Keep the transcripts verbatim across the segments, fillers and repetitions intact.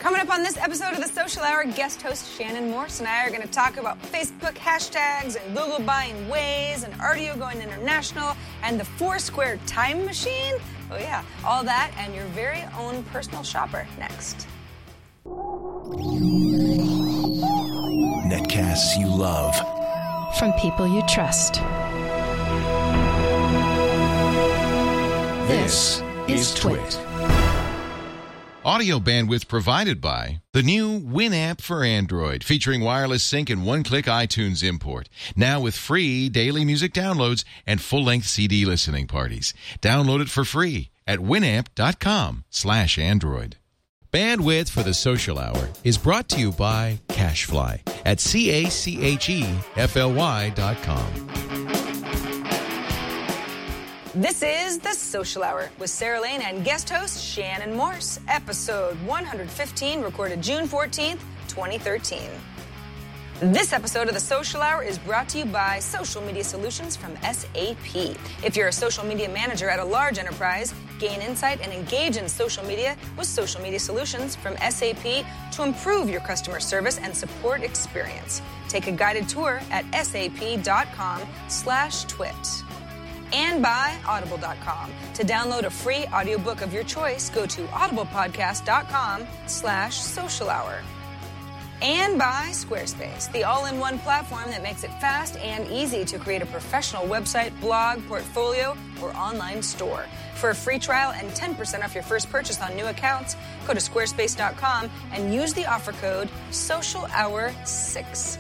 Coming up on this episode of the Social Hour, guest host Shannon Morse and I are going to talk about Facebook hashtags and Google buying Waze and R T O going international and the Foursquare time machine. Oh yeah, all that and your very own personal shopper next. Netcasts you love. From people you trust. This is Twit. Audio bandwidth provided by the new Winamp for Android, featuring wireless sync and one-click iTunes import. Now with free daily music downloads and full-length C D listening parties. Download it for free at winamp.com slash Android. Bandwidth for the Social Hour is brought to you by CacheFly at C A C H E F L Y dot com. This is The Social Hour with Sarah Lane and guest host Shannon Morse, episode one fifteen, recorded June fourteenth, twenty thirteen. This episode of The Social Hour is brought to you by Social Media Solutions from S A P. If you're a social media manager at a large enterprise, gain insight and engage in social media with Social Media Solutions from S A P to improve your customer service and support experience. Take a guided tour at sap.com slash twit. And by audible dot com. To download a free audiobook of your choice, go to audiblepodcast.com slash social hour. And by Squarespace, the all-in-one platform that makes it fast and easy to create a professional website, blog, portfolio, or online store. For a free trial and ten percent off your first purchase on new accounts, go to squarespace dot com and use the offer code social hour six.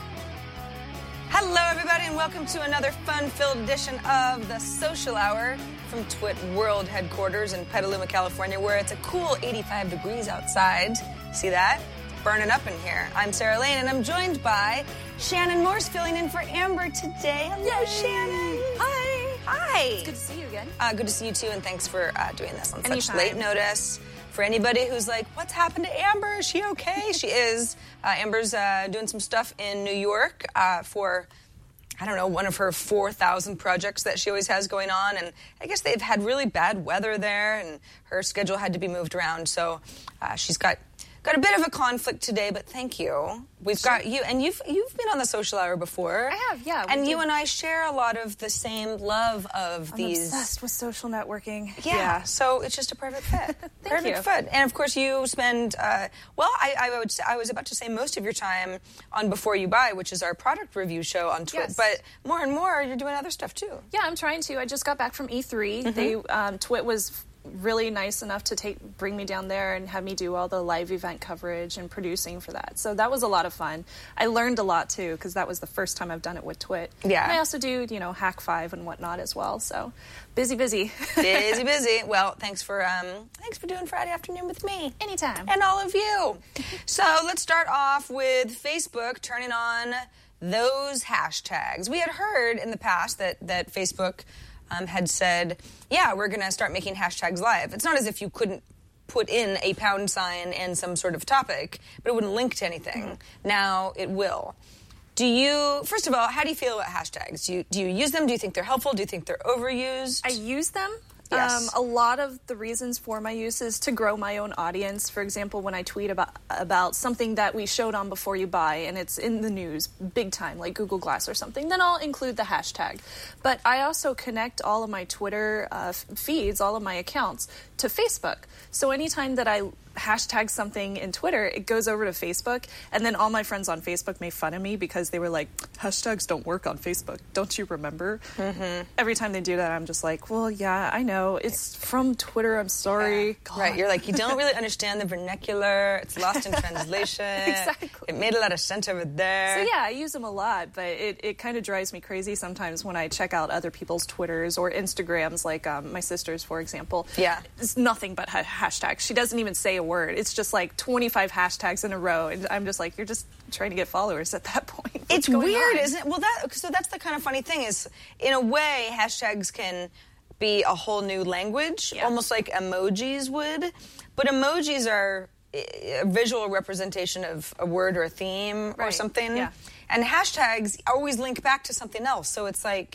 Hello, everybody, and welcome to another fun-filled edition of The Social Hour from Twit World Headquarters in Petaluma, California, where it's a cool eighty-five degrees outside. See that? Burning up in here. I'm Sarah Lane, and I'm joined by Shannon Morse, filling in for Amber today. Hello, Yay. Shannon. Hi. Hi. It's good to see you again. Uh, good to see you, too, and thanks for uh, doing this on Anytime. such late notice. For anybody who's like, what's happened to Amber? Is she okay? She is. Uh, Amber's uh, doing some stuff in New York uh, for, I don't know, one of her four thousand projects that she always has going on. And I guess they've had really bad weather there, and her schedule had to be moved around. So uh, she's got... Got a bit of a conflict today, but thank you. We've sure. got you, and you've you've been on the Social Hour before. I have, yeah. And did. you and I share a lot of the same love of I'm these. I'm obsessed with social networking. Yeah, yeah. So it's just a perfect fit. Thank perfect you. fit. And of course, you spend uh, well. I, I would say, I was about to say most of your time on Before You Buy, which is our product review show on Twit. Yes. But more and more, you're doing other stuff too. Yeah, I'm trying to. I just got back from E three. Mm-hmm. They um, Twit was really nice enough to take bring me down there and have me do all the live event coverage and producing for that. So that was a lot of fun. I learned a lot too, because that was the first time I've done it with Twit. Yeah. And I also do, you know, Hack Five and whatnot as well. So busy, busy. busy, busy. Well, thanks for um, thanks for doing Friday afternoon with me. Anytime. And all of you. So let's start off with Facebook turning on those hashtags. We had heard in the past that that Facebook Um, had said, yeah, we're going to start making hashtags live. It's not as if you couldn't put in a pound sign and some sort of topic, but it wouldn't link to anything. Mm-hmm. Now it will. Do you, first of all, how do you feel about hashtags? Do you, do you use them? Do you think they're helpful? Do you think they're overused? I use them. Yes. Um, a lot of the reasons for my use is to grow my own audience. For example, when I tweet about about something that we showed on Before You Buy and it's in the news big time, like Google Glass or something, then I'll include the hashtag. But I also connect all of my Twitter uh, feeds, all of my accounts, to Facebook. So anytime that I hashtag something in Twitter, it goes over to Facebook, and then all my friends on Facebook made fun of me because they were like, hashtags don't work on Facebook. Don't you remember? Mm-hmm. Every time they do that, I'm just like, well, yeah, I know. It's from Twitter. I'm sorry. Yeah. Right. You're like, you don't really understand the vernacular. It's lost in translation. Exactly. It made a lot of sense over there. So, yeah, I use them a lot, but it, it kind of drives me crazy sometimes when I check out other people's Twitters or Instagrams, like um, my sister's, for example. Yeah. It's nothing but ha- hashtags. She doesn't even say a word. It's just like twenty-five hashtags in a row, and I'm just like, you're just trying to get followers at that point. What's it's going weird, on? isn't it? Well, that so that's the kind of funny thing is, in a way, hashtags can be a whole new language, yeah. almost like emojis would. But emojis are a visual representation of a word or a theme right. or something. Yeah. And hashtags always link back to something else. So it's like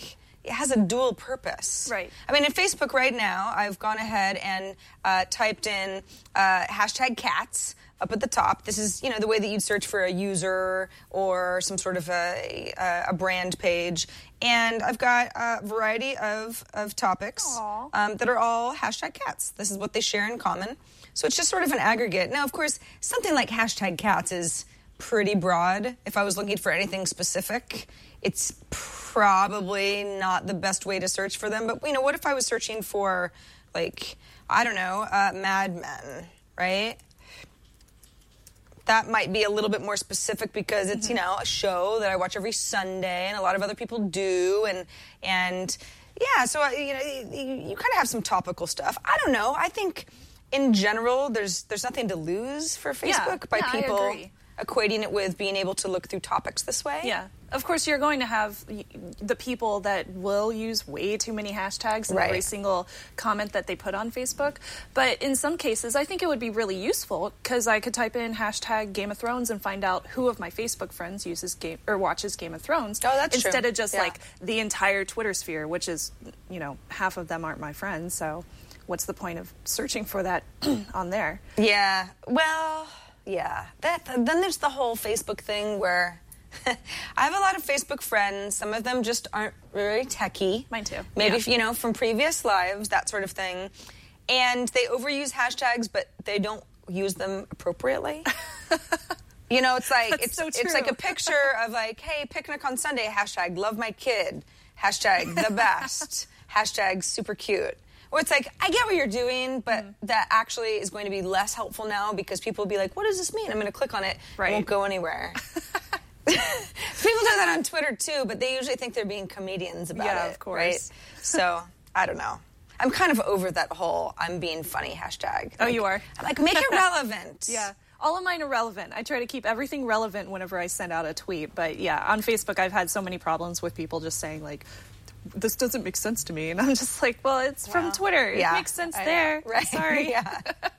it has a dual purpose. Right. I mean, in Facebook right now, I've gone ahead and uh, typed in uh, hashtag cats up at the top. This is, you know, the way that you'd search for a user or some sort of a, a brand page. And I've got a variety of, of topics um, that are all hashtag cats. This is what they share in common. So it's just sort of an aggregate. Now, of course, something like hashtag cats is pretty broad. If I was looking for anything specific, it's probably not the best way to search for them. But, you know, what if I was searching for, like, I don't know, uh, Mad Men, right? That might be a little bit more specific because it's, you know, a show that I watch every Sunday and a lot of other people do. And, and yeah, so, you know, you, you kind of have some topical stuff. I don't know. I think in general, there's there's nothing to lose for Facebook yeah, by yeah, people I agree. equating it with being able to look through topics this way. Yeah. Of course, you're going to have the people that will use way too many hashtags in right. every single comment that they put on Facebook. But in some cases, I think it would be really useful because I could type in hashtag Game of Thrones and find out who of my Facebook friends uses game or watches Game of Thrones. Oh, that's instead true. of just yeah. like the entire Twitter sphere, which is, you know, half of them aren't my friends. So what's the point of searching for that on there? Yeah. Well, yeah. That, then there's the whole Facebook thing where I have a lot of Facebook friends. Some of them just aren't very techie. Mine too. Maybe, yeah. you know, from previous lives, that sort of thing. And they overuse hashtags, but they don't use them appropriately. You know, it's like That's it's so it's true. like a picture of like, hey, picnic on Sunday, hashtag love my kid, hashtag the best, hashtag super cute. Or it's like, I get what you're doing, but mm. that actually is going to be less helpful now because people will be like, what does this mean? I'm going to click on it. Right. It won't go anywhere. People do that on Twitter, too, but they usually think they're being comedians about yeah, it. of course. Right? So, I don't know. I'm kind of over that whole I'm being funny hashtag. Oh, like, you are? I'm like, make it relevant. Yeah. All of mine are relevant. I try to keep everything relevant whenever I send out a tweet. But yeah, on Facebook, I've had so many problems with people just saying, like, this doesn't make sense to me. And I'm just like, well, it's Wow. from Twitter. It yeah. makes sense I there. know. Right. Sorry. yeah.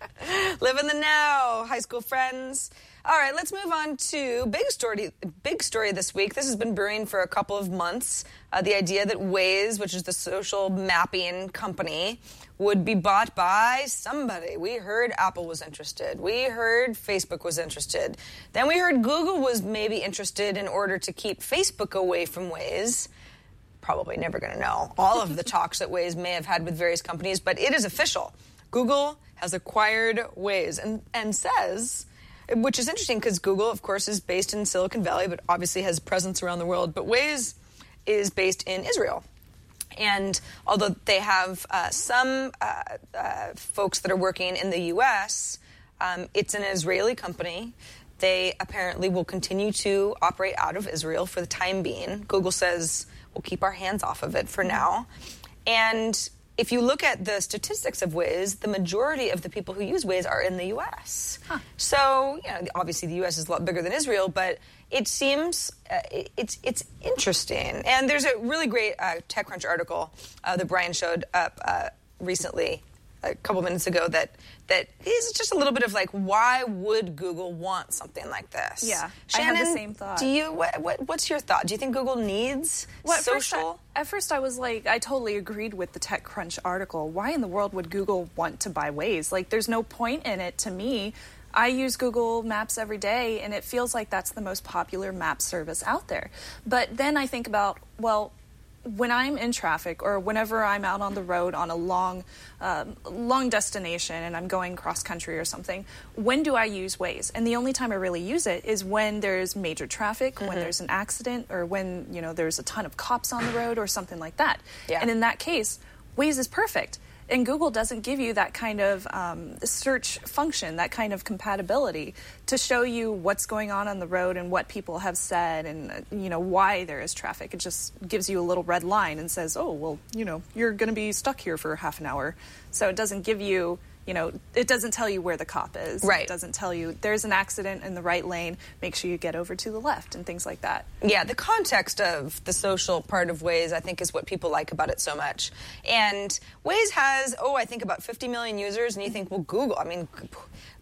Live in the now, high school friends. All right, let's move on to big story. Big story this week. This has been brewing for a couple of months. Uh, the idea that Waze, which is the social mapping company, would be bought by somebody. We heard Apple was interested. We heard Facebook was interested. Then we heard Google was maybe interested in order to keep Facebook away from Waze. Probably never going to know all of the talks that Waze may have had with various companies, but it is official. Google has acquired Waze and, and says, which is interesting because Google, of course, is based in Silicon Valley, but obviously has presence around the world. But Waze is based in Israel. And although they have uh, some uh, uh, folks that are working in the U S, um, it's an Israeli company. They apparently will continue to operate out of Israel for the time being. Google says we'll keep our hands off of it for now. And if you look at the statistics of Waze, the majority of the people who use Waze are in the U S. Huh. So, you know, obviously the U S is a lot bigger than Israel, but it seems uh, it, it's it's interesting. And there's a really great uh, TechCrunch article uh, that Brian showed up uh, recently, a couple minutes ago, that that is just a little bit of like, why would Google want something like this? Yeah, Shannon, I have the same thought. Do you what, what what's your thought? Do you think Google needs well, at social? First I, at first, I was like, I totally agreed with the TechCrunch article. Why in the world would Google want to buy Waze? Like, there's no point in it to me. I use Google Maps every day, and it feels like that's the most popular map service out there. But then I think about, well, when I'm in traffic or whenever I'm out on the road on a long, um, long destination and I'm going cross country or something, when do I use Waze? And the only time I really use it is when there's major traffic, mm-hmm. when there's an accident, or when, you know, there's a ton of cops on the road or something like that. Yeah. And in that case, Waze is perfect. And Google doesn't give you that kind of um, search function, that kind of compatibility to show you what's going on on the road and what people have said and, uh, you know, why there is traffic. It just gives you a little red line and says, oh, well, you know, you're going to be stuck here for half an hour. So it doesn't give you, you know, it doesn't tell you where the cop is. Right. It doesn't tell you there's an accident in the right lane. Make sure you get over to the left and things like that. Yeah, the context of the social part of Waze, I think, is what people like about it so much. And Waze has, oh, I think about fifty million users, and you think, well, Google, I mean,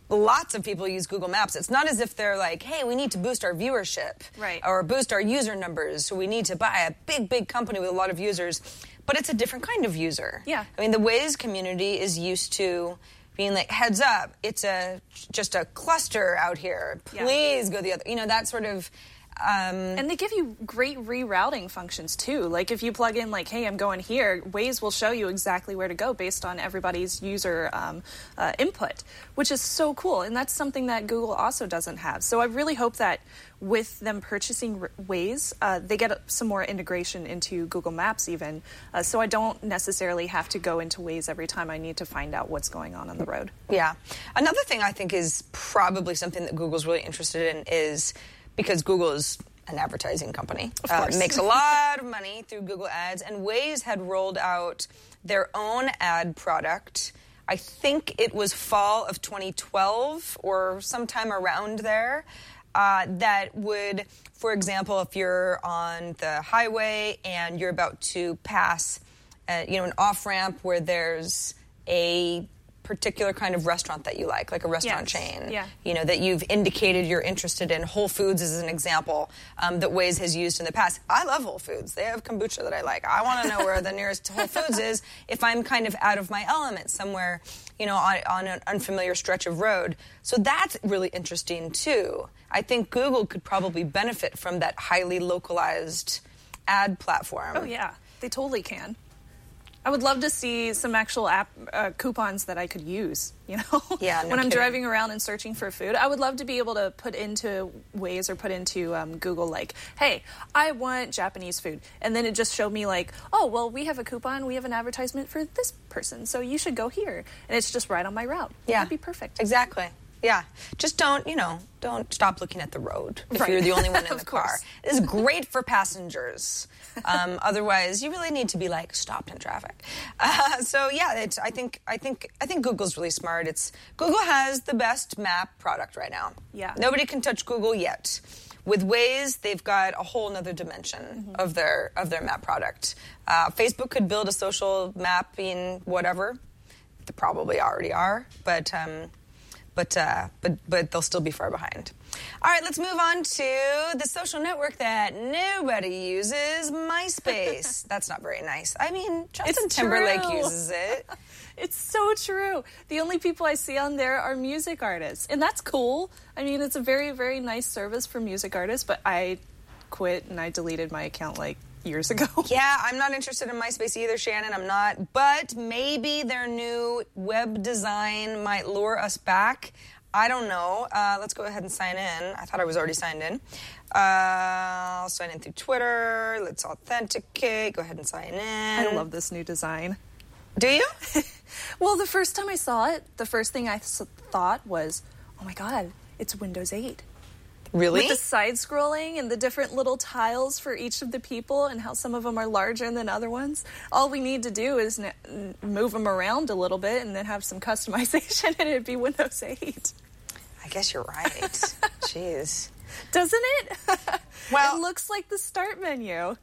lots of people use Google Maps. It's not as if they're like, hey, we need to boost our viewership. Right. Or boost our user numbers, so we need to buy a big, big company with a lot of users. But it's a different kind of user. Yeah. I mean, the Waze community is used to being like, heads up, it's a just a cluster out here. Please yeah. go the other. You know, that sort of... Um, and they give you great rerouting functions, too. Like, if you plug in, like, hey, I'm going here, Waze will show you exactly where to go based on everybody's user um, uh, input, which is so cool. And that's something that Google also doesn't have. So I really hope that with them purchasing Waze, uh, they get some more integration into Google Maps even, uh, so I don't necessarily have to go into Waze every time I need to find out what's going on on the road. Yeah. Another thing I think is probably something that Google's really interested in is... because Google is an advertising company. Of course. Uh, makes a lot of money through Google Ads, and Waze had rolled out their own ad product. I think it was fall of twenty twelve or sometime around there, uh, that would, for example, if you're on the highway and you're about to pass, uh, you know, an off-ramp where there's a particular kind of restaurant that you like, like a restaurant yes. chain, yeah. you know, that you've indicated you're interested in. Whole Foods is an example um, that Waze has used in the past. I love Whole Foods. They have kombucha that I like. I want to know where the nearest Whole Foods is if I'm kind of out of my element somewhere, you know, on, on an unfamiliar stretch of road. So that's really interesting, too. I think Google could probably benefit from that highly localized ad platform. Oh, yeah. They totally can. I would love to see some actual app uh, coupons that I could use, you know? Yeah, no when I'm kidding. driving around and searching for food, I would love to be able to put into Waze or put into um, Google, like, hey, I want Japanese food. And then it just showed me, like, oh, well, we have a coupon, we have an advertisement for this person, so you should go here. And it's just right on my route. Yeah. That'd be perfect. Exactly. Yeah. Just don't, you know, don't stop looking at the road if right. you're the only one in the car. course. It's great for passengers. Um, otherwise, you really need to be like stopped in traffic. Uh, so yeah, it's, I think I think I think Google's really smart. It's Google has the best map product right now. Yeah. Nobody can touch Google yet. With Waze, they've got a whole other dimension mm-hmm. of their of their map product. Uh, Facebook could build a social mapping whatever. They probably already are, but. Um, But, uh, but but they'll still be far behind. All right, let's move on to the social network that nobody uses, MySpace. That's not very nice. I mean, Justin It's Timberlake true. uses it. It's so true. The only people I see on there are music artists, and that's cool. I mean, it's a very, very nice service for music artists, but I quit and I deleted my account like years ago. Yeah, I'm not interested in MySpace either, Shannon. I'm not. But maybe their new web design might lure us back. I don't know. Uh, let's go ahead and sign in. I thought I was already signed in. Uh, I'll sign in through Twitter. Let's authenticate. Go ahead and sign in. I love this new design. Do you? Well, the first time I saw it, the first thing I th- thought was, oh my God, it's Windows eight. Really? With the side-scrolling and the different little tiles for each of the people and how some of them are larger than other ones. All we need to do is n- move them around a little bit and then have some customization and it'd be Windows eight. I guess you're right. Jeez. Doesn't it? Well, it looks like the start menu.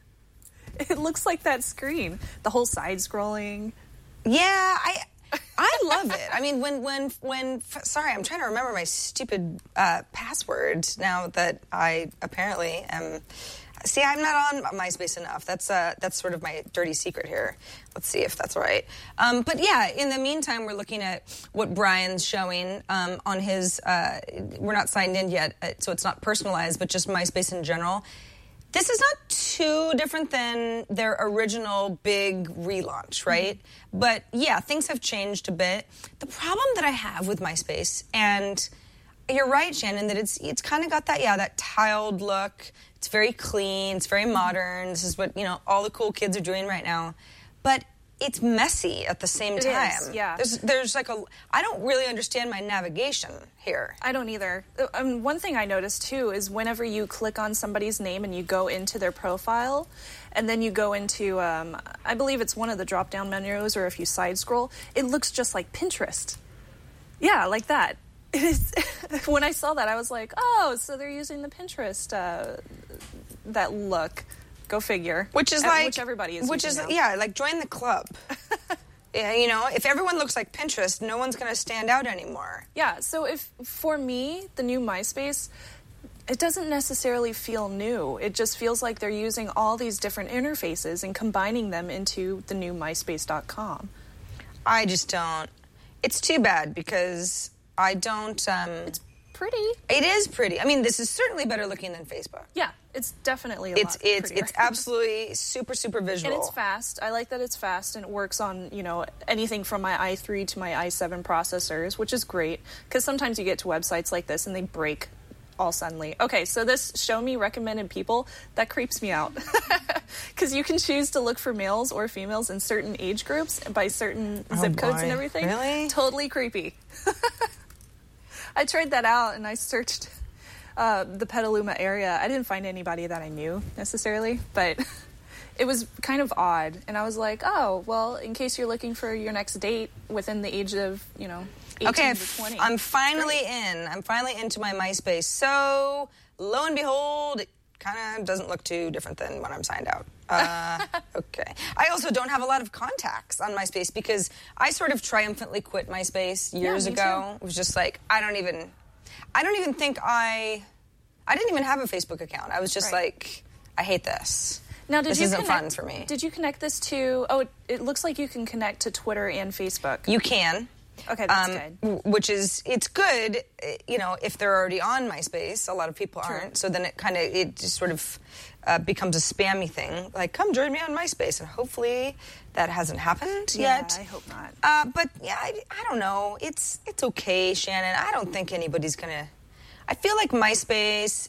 It looks like that screen. The whole side-scrolling. Yeah, I... I love it. I mean, when, when, when, sorry, I'm trying to remember my stupid uh, password now that I apparently am, see, I'm not on MySpace enough. That's uh, that's sort of my dirty secret here. Let's see if that's right. Um, but yeah, in the meantime, we're looking at what Brian's showing um, on his, uh, we're not signed in yet, so it's not personalized, but just MySpace in general. This is not too different than their original big relaunch, right? Mm-hmm. But yeah, things have changed a bit. The problem that I have with MySpace, and you're right, Shannon, that it's it's kind of got that, yeah, that tiled look. It's very clean. It's very modern. This is what, you know, all the cool kids are doing right now. But it's messy at the same It time. is, yeah. There's, there's like a, I don't really understand my navigation here. I don't either. Um, one thing I noticed, too, is whenever you click on somebody's name and you go into their profile, and then you go into, um, I believe it's one of the drop-down menus, or if you side-scroll, it looks just like Pinterest. Yeah, like that. It is. When I saw that, I was like, oh, so they're using the Pinterest, uh, that look. Go figure. Which is uh, like... Which everybody is Which using is, now. yeah, like join the club. Yeah, you know, if everyone looks like Pinterest, no one's going to stand out anymore. Yeah, so if for me, the new MySpace, it doesn't necessarily feel new. It just feels like they're using all these different interfaces and combining them into the new MySpace dot com. I just don't. It's too bad because I don't... Um, it's pretty. It is pretty. I mean, this is certainly better looking than Facebook. Yeah, it's definitely a it's, lot it's, prettier. It's absolutely super, super visual. And it's fast. I like that it's fast and it works on, you know, anything from my i three to my i seven processors, which is great because sometimes you get to websites like this and they break all suddenly. Okay, so this show me recommended people, that creeps me out. Because you can choose to look for males or females in certain age groups by certain oh zip boy. codes and everything. Really? Totally creepy. I tried that out and I searched uh, the Petaluma area. I didn't find anybody that I knew necessarily, but it was kind of odd. And I was like, oh, well, in case you're looking for your next date within the age of, you know, eighteen okay, to twenty. I'm finally in. I'm finally into my MySpace. So, lo and behold, it kind of doesn't look too different than when I'm signed out. Uh, okay. I also don't have a lot of contacts on MySpace because I sort of triumphantly quit MySpace years yeah, me ago. Too. It was just like, I don't even, I don't even think I, I didn't even have a Facebook account. I was just right. like, I hate this. Now, did this you isn't connect, fun for me. Did you connect this to, oh, it, it looks like you can connect to Twitter and Facebook. You can. Okay, that's um, good. Which is, it's good, you know, if they're already on MySpace. A lot of people True. aren't. So then it kind of, it just sort of uh, becomes a spammy thing. Like, come join me on MySpace. And hopefully that hasn't happened yeah, yet. I hope not. Uh, but, yeah, I, I don't know. It's, it's okay, Shannon. I don't think anybody's going to... I feel like MySpace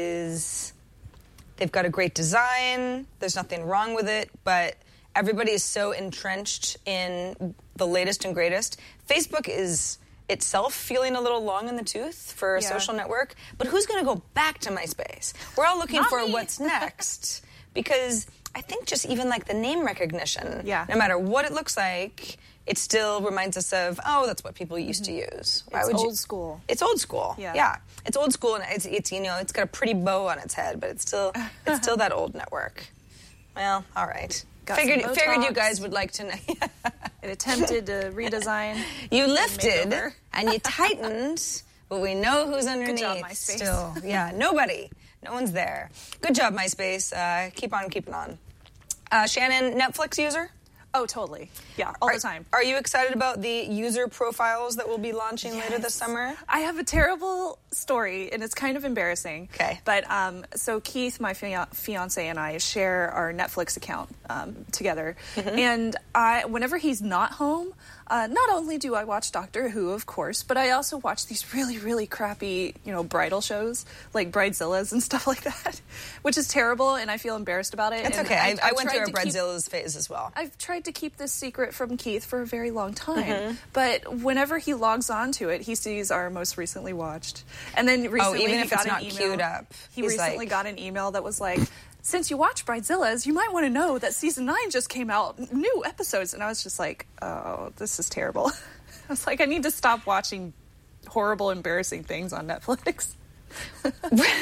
is... They've got a great design. There's nothing wrong with it. But everybody is so entrenched in the latest and greatest. Facebook is itself feeling a little long in the tooth for a yeah. social network. But who's going to go back to MySpace? We're all looking Not for me. what's next. Because I think just even like the name recognition, yeah. no matter what it looks like, it still reminds us of, oh, that's what people used mm-hmm. to use. Why it's would old you? school. It's old school. Yeah. yeah. It's old school, and it's, it's, you know, it's got a pretty bow on its head, but it's still it's still that old network. Well, all right. Got Figured some figured you Botox. guys would like to know. It attempted to redesign. You lifted makeover. and you tightened, but we know who's underneath. Good job, MySpace. Still, yeah, nobody, no one's there. Good job, MySpace. Uh, keep on keeping on. Uh, Shannon, Netflix user? Oh, totally. Yeah, all are, the time. Are you excited about the user profiles that will be launching yes. later this summer? I have a terrible story, and it's kind of embarrassing. Okay. But um, so Keith, my fia- fiance, and I share our Netflix account um, together. Mm-hmm. And I, whenever he's not home, uh, not only do I watch Doctor Who, of course, but I also watch these really, really crappy, you know, bridal shows, like Bridezillas and stuff like that, which is terrible, and I feel embarrassed about it. It's and okay. I, I, I I've went through a to Bridezillas phase as well. I've tried to keep this secret from Keith for a very long time, mm-hmm. but whenever he logs on to it, he sees our most recently watched. And then recently oh, even he if got it's an not email. queued up, He he's recently like... got an email that was like, since you watch Bridezillas, you might want to know that season nine just came out, new episodes. And I was just like, oh, this is terrible. I was like, I need to stop watching horrible, embarrassing things on Netflix. but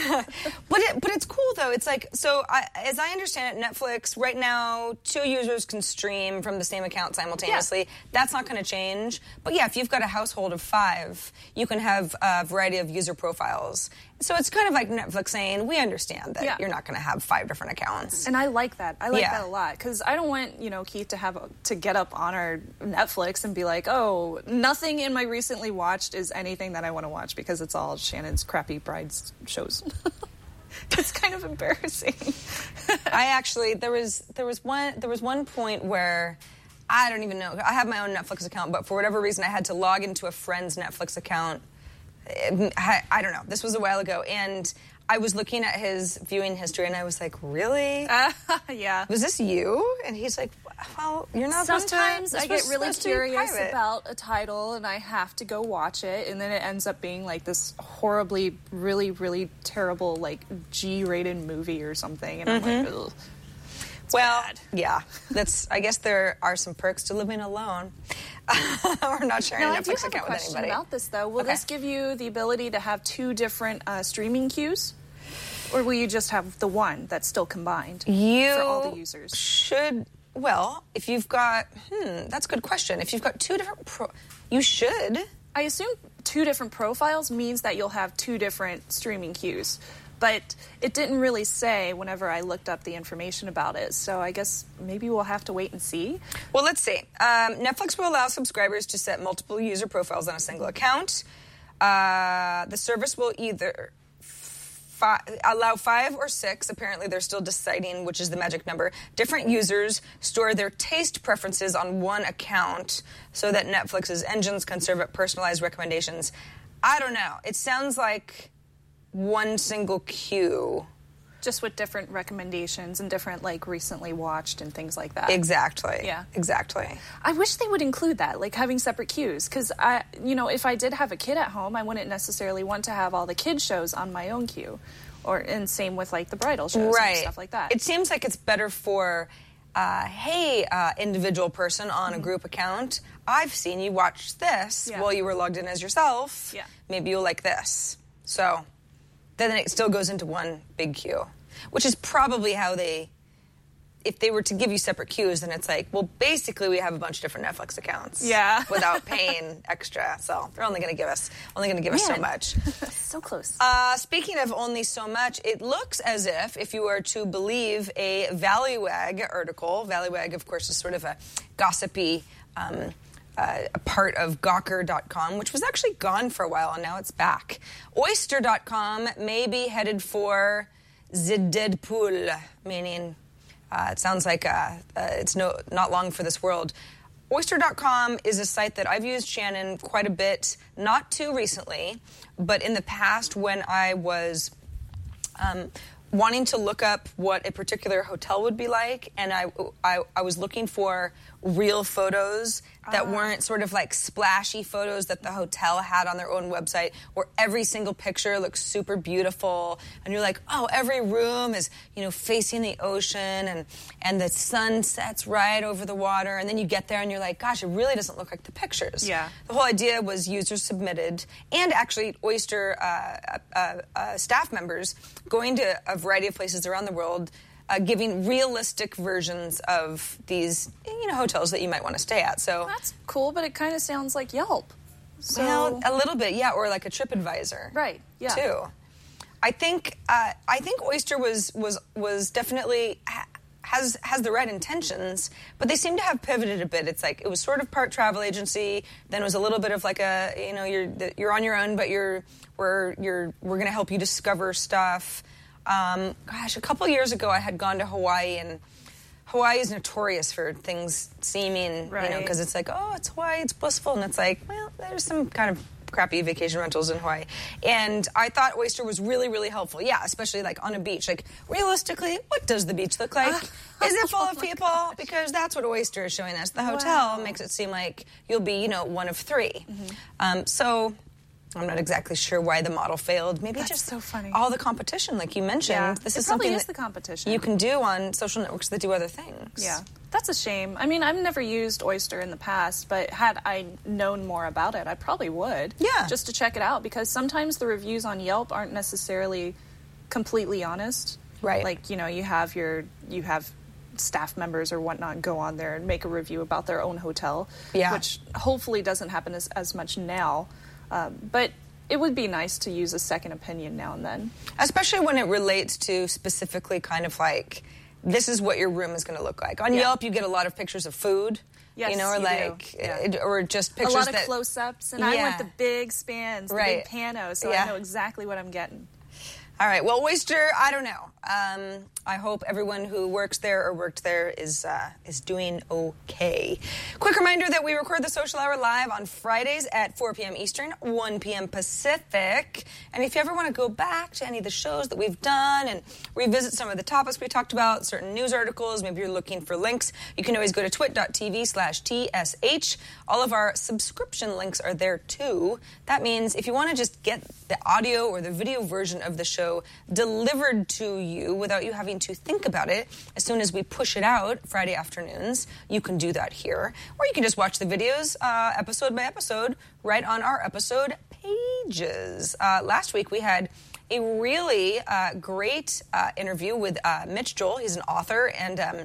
it, but it's cool though. It's like, so I, as I understand it, Netflix right now, two users can stream from the same account simultaneously. Yeah. That's not going to change. But yeah, if you've got a household of five, you can have a variety of user profiles. So it's kind of like Netflix saying, we understand that yeah. you're not going to have five different accounts. And I like that. I like yeah. that a lot because I don't want, you know, Keith to have to get up on our Netflix and be like, oh, nothing in my recently watched is anything that I want to watch because it's all Shannon's crappy brides shows. It's kind of embarrassing. I actually there was there was one there was one point where I don't even know. I have my own Netflix account, but for whatever reason, I had to log into a friend's Netflix account. I, I don't know. This was a while ago, and I was looking at his viewing history, and I was like, "Really? Uh, yeah. Was this you?" And he's like, "Well, you're not." Sometimes supposed to, I get really curious private. about a title, and I have to go watch it, and then it ends up being like this horribly, really, really terrible, like G-rated movie or something, and mm-hmm. I'm like, ugh. Well, bad. yeah, that's. I guess there are some perks to living alone, or not sharing now, a Netflix I do have account a question with anybody. about this, though. Will okay. this give you the ability to have two different uh, streaming queues, or will you just have the one that's still combined you for all the users? Should Well, if you've got, hmm, that's a good question. If you've got two different, pro- you should. I assume two different profiles means that you'll have two different streaming queues. But it didn't really say whenever I looked up the information about it. So I guess maybe we'll have to wait and see. Well, let's see. Um, Netflix will allow subscribers to set multiple user profiles on a single account. Uh, the service will either fi- allow five or six. Apparently, they're still deciding which is the magic number. Different users store their taste preferences on one account so that Netflix's engines can serve up personalized recommendations. I don't know. It sounds like one single queue. Just with different recommendations and different, like, recently watched and things like that. Exactly. Yeah. Exactly. I wish they would include that, like having separate queues. Because, I, you know, if I did have a kid at home, I wouldn't necessarily want to have all the kid shows on my own queue. Or, and same with, like, the bridal shows right. and stuff like that. It seems like it's better for, uh, hey, uh, individual person on mm-hmm. a group account, I've seen you watch this yeah. while you were logged in as yourself. Yeah. Maybe you'll like this. So then it still goes into one big queue, which is probably how they, if they were to give you separate queues, then it's like, well, basically we have a bunch of different Netflix accounts. Yeah. Without paying extra. So they're only going to give us, only going to give Man. us so much. So close. Uh, speaking of only so much, it looks as if, if you were to believe a Valleywag article, Valleywag, of course, is sort of a gossipy um, Uh, a part of Gawker dot com, which was actually gone for a while, and now it's back. Oyster dot com may be headed for the Deadpool, meaning uh, it sounds like uh, uh, it's no not long for this world. Oyster dot com is a site that I've used, Shannon, quite a bit, not too recently, but in the past when I was um, wanting to look up what a particular hotel would be like, and I, I, I was looking for real photos that uh. weren't sort of like splashy photos that the hotel had on their own website, where every single picture looks super beautiful, and you're like, oh, every room is, you know, facing the ocean, and and the sun sets right over the water, and then you get there and you're like, gosh, it really doesn't look like the pictures. Yeah. The whole idea was users submitted, and actually Oyster uh, uh, uh, staff members going to a variety of places around the world, Uh, giving realistic versions of these, you know, hotels that you might want to stay at. So that's cool, but it kind of sounds like Yelp. So well, a little bit, yeah, or like a TripAdvisor, right? Yeah, too. I think uh, I think Oyster was was was definitely ha- has has the right intentions, but they seem to have pivoted a bit. It's like it was sort of part travel agency, then it was a little bit of like a, you know, you're you're on your own, but you're we're you're we're going to help you discover stuff. Um, gosh, a couple years ago, I had gone to Hawaii, and Hawaii is notorious for things seeming, right. you know, because it's like, oh, it's Hawaii, it's blissful, and it's like, well, there's some kind of crappy vacation rentals in Hawaii. And I thought Oyster was really, really helpful. Yeah, especially like on a beach. Like, realistically, what does the beach look like? Is it full of people? Because that's what Oyster is showing us. The hotel wow. makes it seem like you'll be, you know, one of three. Mm-hmm. Um, so I'm not exactly sure why the model failed. Maybe That's just so funny. all the competition, like you mentioned. Yeah, this it is probably something is that the competition. you can do on social networks that do other things. Yeah, that's a shame. I mean, I've never used Oyster in the past, but had I known more about it, I probably would. Yeah. Just to check it out, because sometimes the reviews on Yelp aren't necessarily completely honest. Right. Like, you know, you have your, you have staff members or whatnot go on there and make a review about their own hotel. Yeah. Which hopefully doesn't happen as, as much now. Um, but it would be nice to use a second opinion now and then. Especially when it relates to specifically kind of like, this is what your room is going to look like. On Yeah. Yelp, you get a lot of pictures of food. Yes, you know, or you like, do. Yeah. it, or just pictures a lot of that, close-ups, and I Yeah. want the big spans, the Right. big panos, so Yeah. I know exactly what I'm getting. All right. Well, Oyster, I don't know. Um, I hope everyone who works there or worked there is uh, is doing okay. Quick reminder that we record the Social Hour live on Fridays at four p.m. Eastern, one p.m. Pacific. And if you ever want to go back to any of the shows that we've done and revisit some of the topics we talked about, certain news articles, maybe you're looking for links, you can always go to twit.tv slash TSH. All of our subscription links are there too. That means if you want to just get the audio or the video version of the show delivered to you without you having to think about it, as soon as we push it out Friday afternoons, you can do that here. Or you can just watch the videos uh, episode by episode right on our episode pages. Uh, last week we had a really uh, great uh, interview with uh, Mitch Joel. He's an author and um,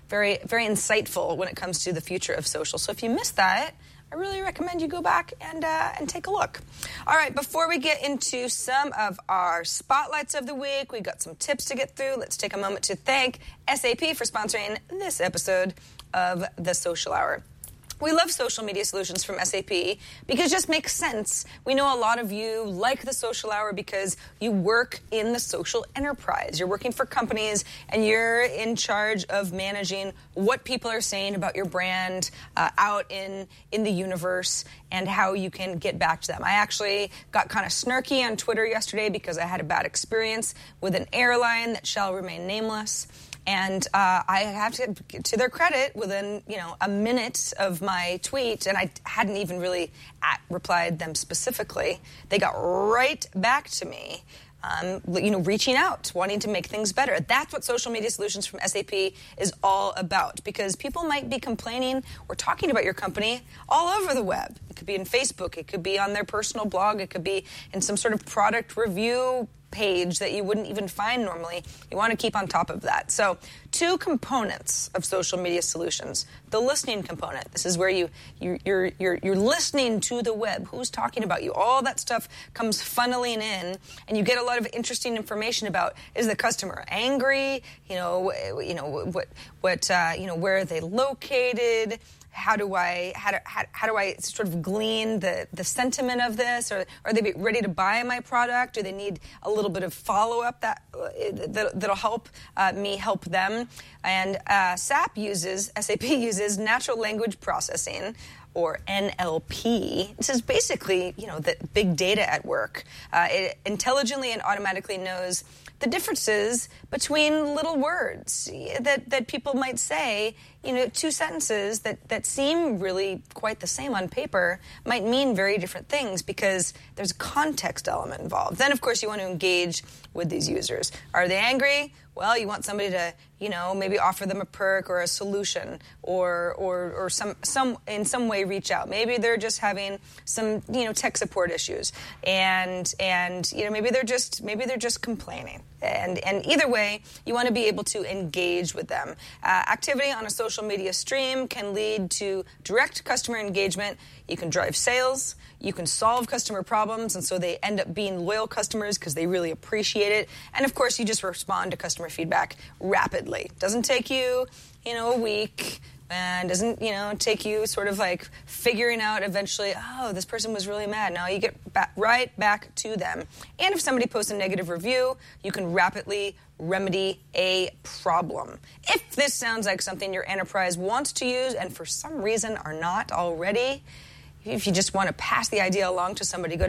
very, very insightful when it comes to the future of social. So if you missed that, I really recommend you go back and uh, and take a look. All right, before we get into some of our spotlights of the week, we've got some tips to get through. Let's take a moment to thank S A P for sponsoring this episode of The Social Hour. We love social media solutions from S A P because it just makes sense. We know a lot of you like the Social Hour because you work in the social enterprise. You're working for companies and you're in charge of managing what people are saying about your brand uh, out in, in the universe and how you can get back to them. I actually got kind of snarky on Twitter yesterday because I had a bad experience with an airline that shall remain nameless. And uh, I have to, to their credit, within, you know, a minute of my tweet, and I hadn't even really at replied them specifically, they got right back to me, um, you know, reaching out, wanting to make things better. That's what social media solutions from S A P is all about, because people might be complaining or talking about your company all over the web. It could be in Facebook, it could be on their personal blog, it could be in some sort of product review page that you wouldn't even find normally. You want to keep on top of that. So two components of social media solutions. The listening component. This is where you, you, you're, you're, you're listening to the web. Who's talking about you? All that stuff comes funneling in, and you get a lot of interesting information about, is the customer angry? You know, you know what, what, uh, you know, where are they located? How do I how do, how, how do I sort of glean the, the sentiment of this? Or are they ready to buy my product? Do they need a little bit of follow-up that, that, that'll help uh, me help them? And uh, S A P uses, S A P uses natural language processing, or N L P. This is basically, you know, the big data at work. Uh, it intelligently and automatically knows the differences between little words that, that people might say. You know, two sentences that, that seem really quite the same on paper might mean very different things because there's a context element involved. Then, of course, you want to engage with these users. Are they angry? Well, you want somebody to, you know, maybe offer them a perk or a solution, or or or some some in some way reach out. Maybe they're just having some, you know, tech support issues, and and you know maybe they're just maybe they're just complaining. And and either way, you want to be able to engage with them. Uh, activity on a social media stream can lead to direct customer engagement. You can drive sales. You can solve customer problems, and so they end up being loyal customers because they really appreciate it. And of course, you just respond to customer feedback rapidly. Doesn't take you, you know, a week, and doesn't, you know, take you sort of like figuring out eventually, oh, this person was really mad. Now you get back, right back to them. And if somebody posts a negative review, you can rapidly remedy a problem. If this sounds like something your enterprise wants to use and for some reason are not already, if you just want to pass the idea along to somebody, go to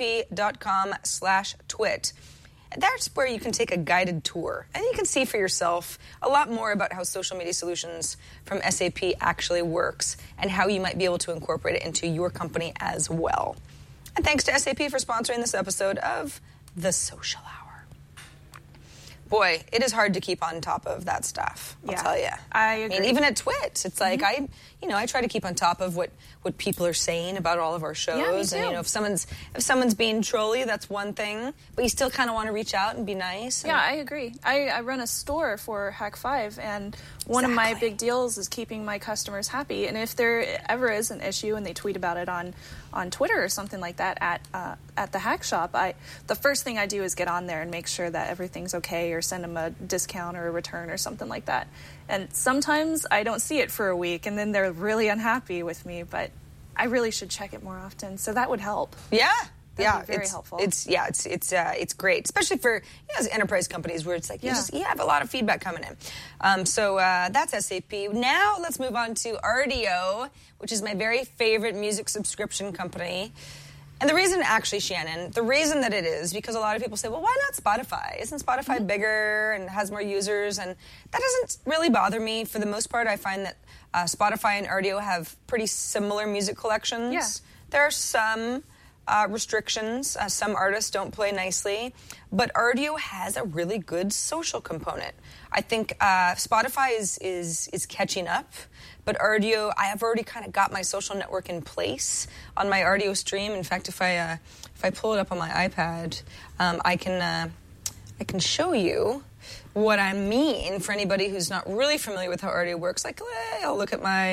sap.com slash twit. That's where you can take a guided tour, and you can see for yourself a lot more about how social media solutions from S A P actually works and how you might be able to incorporate it into your company as well. And thanks to S A P for sponsoring this episode of The Social Hour. Boy, it is hard to keep on top of that stuff, I'll Yeah, tell you. I agree. I mean, even at Twit, it's like I, you know, I try to keep on top of what, what people are saying about all of our shows. Yeah, me And too. you know, if someone's if someone's being trolly, that's one thing, but you still kind of want to reach out and be nice. And Yeah, I agree. I, I run a store for Hack five, and one of my Exactly. big deals is keeping my customers happy. And if there ever is an issue and they tweet about it on, on Twitter or something like that at uh, at the Hack Shop, I the first thing I do is get on there and make sure that everything's okay, or send them a discount or a return or something like that. And sometimes I don't see it for a week, and then they're really unhappy with me, but I really should check it more often, so that would help. Yeah. That'd yeah, be very it's, helpful. It's yeah, it's it's uh, it's great, especially for, you know, as enterprise companies where it's like you Yeah. just you have a lot of feedback coming in. Um, so uh, that's S A P. Now let's move on to Rdio, which is my very favorite music subscription company. And the reason, actually, Shannon, the reason that it is because a lot of people say, well, why not Spotify? Isn't Spotify Mm-hmm. bigger and has more users? And that doesn't really bother me. For the most part, I find that uh, Spotify and Rdio have pretty similar music collections. Yeah. There are some uh, restrictions. Uh, some artists don't play nicely. But Rdio has a really good social component. I think uh, Spotify is, is, is catching up. But Rdio, I have already kind of got my social network in place on my Rdio stream. In fact, if I uh, if I pull it up on my iPad, um, I can uh, I can show you what I mean for anybody who's not really familiar with how Rdio works. Like, I'll look at my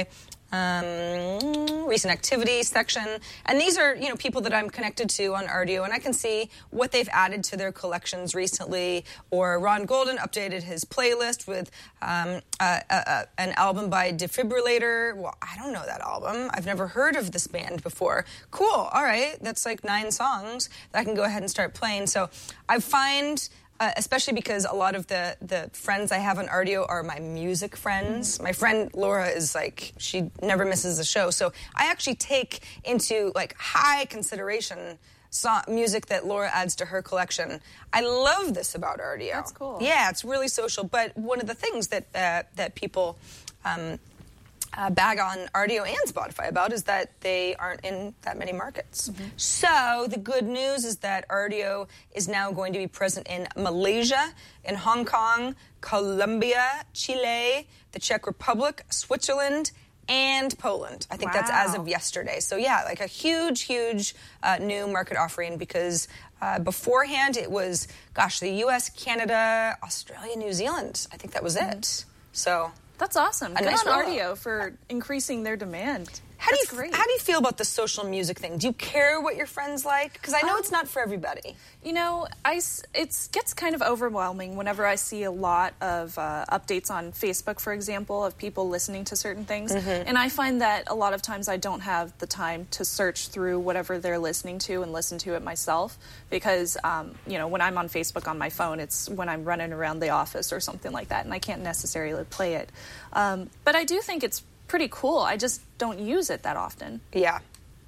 um, recent activity section, and these are, you know, people that I'm connected to on Rdio, and I can see what they've added to their collections recently. Or Ron Golden updated his playlist with um, uh, uh, uh, an album by Defibrillator. Well, I don't know that album. I've never heard of this band before. Cool. All right, that's like nine songs that I can go ahead and start playing. So I find. Uh, especially because a lot of the, the friends I have on Rdio are my music friends. Mm-hmm. My friend Laura is like, she never misses a show. So I actually take into like high consideration song, music that Laura adds to her collection. I love this about Rdio. That's cool. Yeah, it's really social. But one of the things that, uh, that people... Um, Uh, bag on Rdio and Spotify about is that they aren't in that many markets. Mm-hmm. So the good news is that Rdio is now going to be present in Malaysia, in Hong Kong, Colombia, Chile, the Czech Republic, Switzerland, and Poland. I think wow. that's as of yesterday. So yeah, like a huge, huge uh, new market offering because uh, beforehand it was, gosh, the U S, Canada, Australia, New Zealand. I think that was mm-hmm. it. So... That's awesome. A Good nice on rollout. Rdio for increasing their demand. How That's do you great. How do you feel about the social music thing? Do you care what your friends like? Because I know Um, it's not for everybody. You know, I, it gets kind of overwhelming whenever I see a lot of uh, updates on Facebook, for example, of people listening to certain things. Mm-hmm. And I find that a lot of times I don't have the time to search through whatever they're listening to and listen to it myself. Because, um, you know, when I'm on Facebook on my phone, it's when I'm running around the office or something like that, and I can't necessarily play it. Um, but I do think it's pretty cool. I just don't use it that often. Yeah,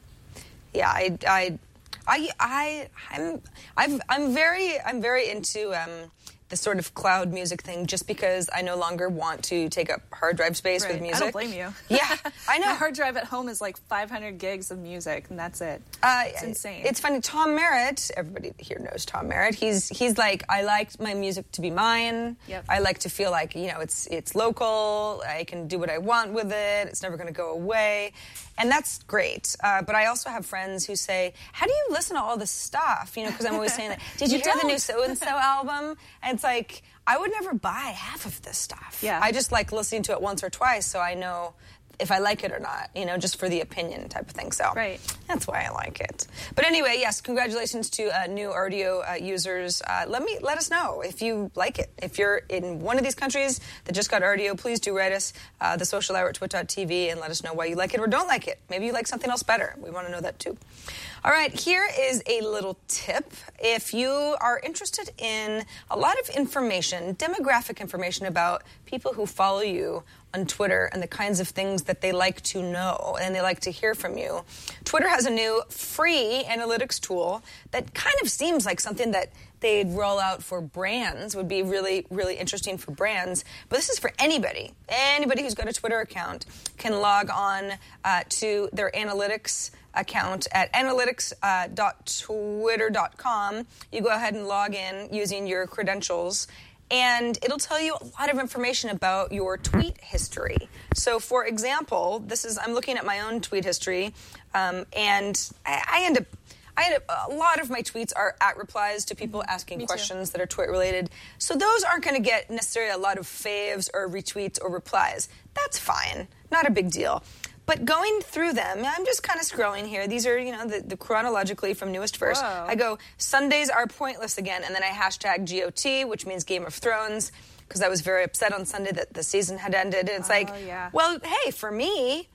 yeah. I, I, I, I I'm, I've, I'm very, I'm very into um, the sort of cloud music thing, just because I no longer want to take up hard drive space Right. with music. I don't blame you. Yeah, I know. My hard drive at home is like five hundred gigs of music, and that's it. Uh, it's insane. It's funny. Tom Merritt, everybody here knows Tom Merritt. He's he's like, I like my music to be mine. Yep. I like to feel like, you know, it's it's local. I can do what I want with it. It's never going to go away. And that's great. Uh, but I also have friends who say, how do you listen to all this stuff? You know, because I'm always saying that. Did you, You hear the don't. new so-and-so album? And it's like, I would never buy half of this stuff. Yeah. I just like listening to it once or twice so I know if I like it or not, you know, just for the opinion type of thing. So right. That's why I like it. But anyway, yes, congratulations to uh, new Rdio uh, users. Uh, let me let us know if you like it. If you're in one of these countries that just got Rdio, please do write us uh, the social hour at twit dot t v and let us know why you like it or don't like it. Maybe you like something else better. We want to know that too. All right, here is a little tip. If you are interested in a lot of information, demographic information about people who follow you on Twitter and the kinds of things that they like to know and they like to hear from you, Twitter has a new free analytics tool that kind of seems like something that they'd roll out for brands, would be really, really interesting for brands. But this is for anybody. Anybody who's got a Twitter account can log on uh, to their analytics account at analytics dot twitter dot com. You go ahead and log in using your credentials, and it'll tell you a lot of information about your tweet history. So, for example, this is I'm looking at my own tweet history, um, and I, I end up I had a, a lot of my tweets are at replies to people asking Me too. questions that are tweet related. So those aren't going to get necessarily a lot of faves or retweets or replies. That's fine. Not a big deal. But going through them, I'm just kind of scrolling here. These are, you know, the, the chronologically from newest first. Whoa. I go, Sundays are pointless again, and then I hashtag G O T, which means Game of Thrones, because I was very upset on Sunday that the season had ended. And it's Oh, like, yeah. well, hey, for me,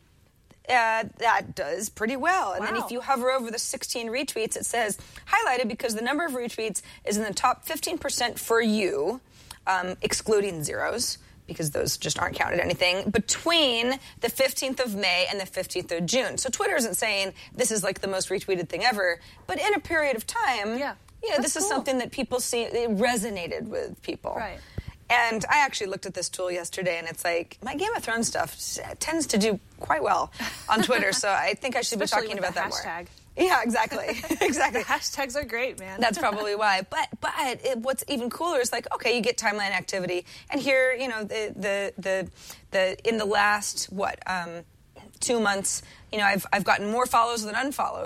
Uh, that does pretty well. And then Wow. if you hover over the sixteen retweets, it says highlighted because the number of retweets is in the top fifteen percent for you, um, excluding zeros, because those just aren't counted anything, between the fifteenth of May and the fifteenth of June. So Twitter isn't saying this is like the most retweeted thing ever, but in a period of time, Yeah. you know, That's this is cool. something that people see, it resonated with people. Right. And I actually looked at this tool yesterday, and it's like, my Game of Thrones stuff tends to do quite well on Twitter, so I think I should Especially be talking with about the that hashtag. more. Yeah, exactly. exactly. The hashtags are great, man. That's probably why. But but it, what's even cooler is like, okay, you get timeline activity, and here, you know, the the the, the in the last what um, two months, you know, I've I've gotten more follows than unfollows.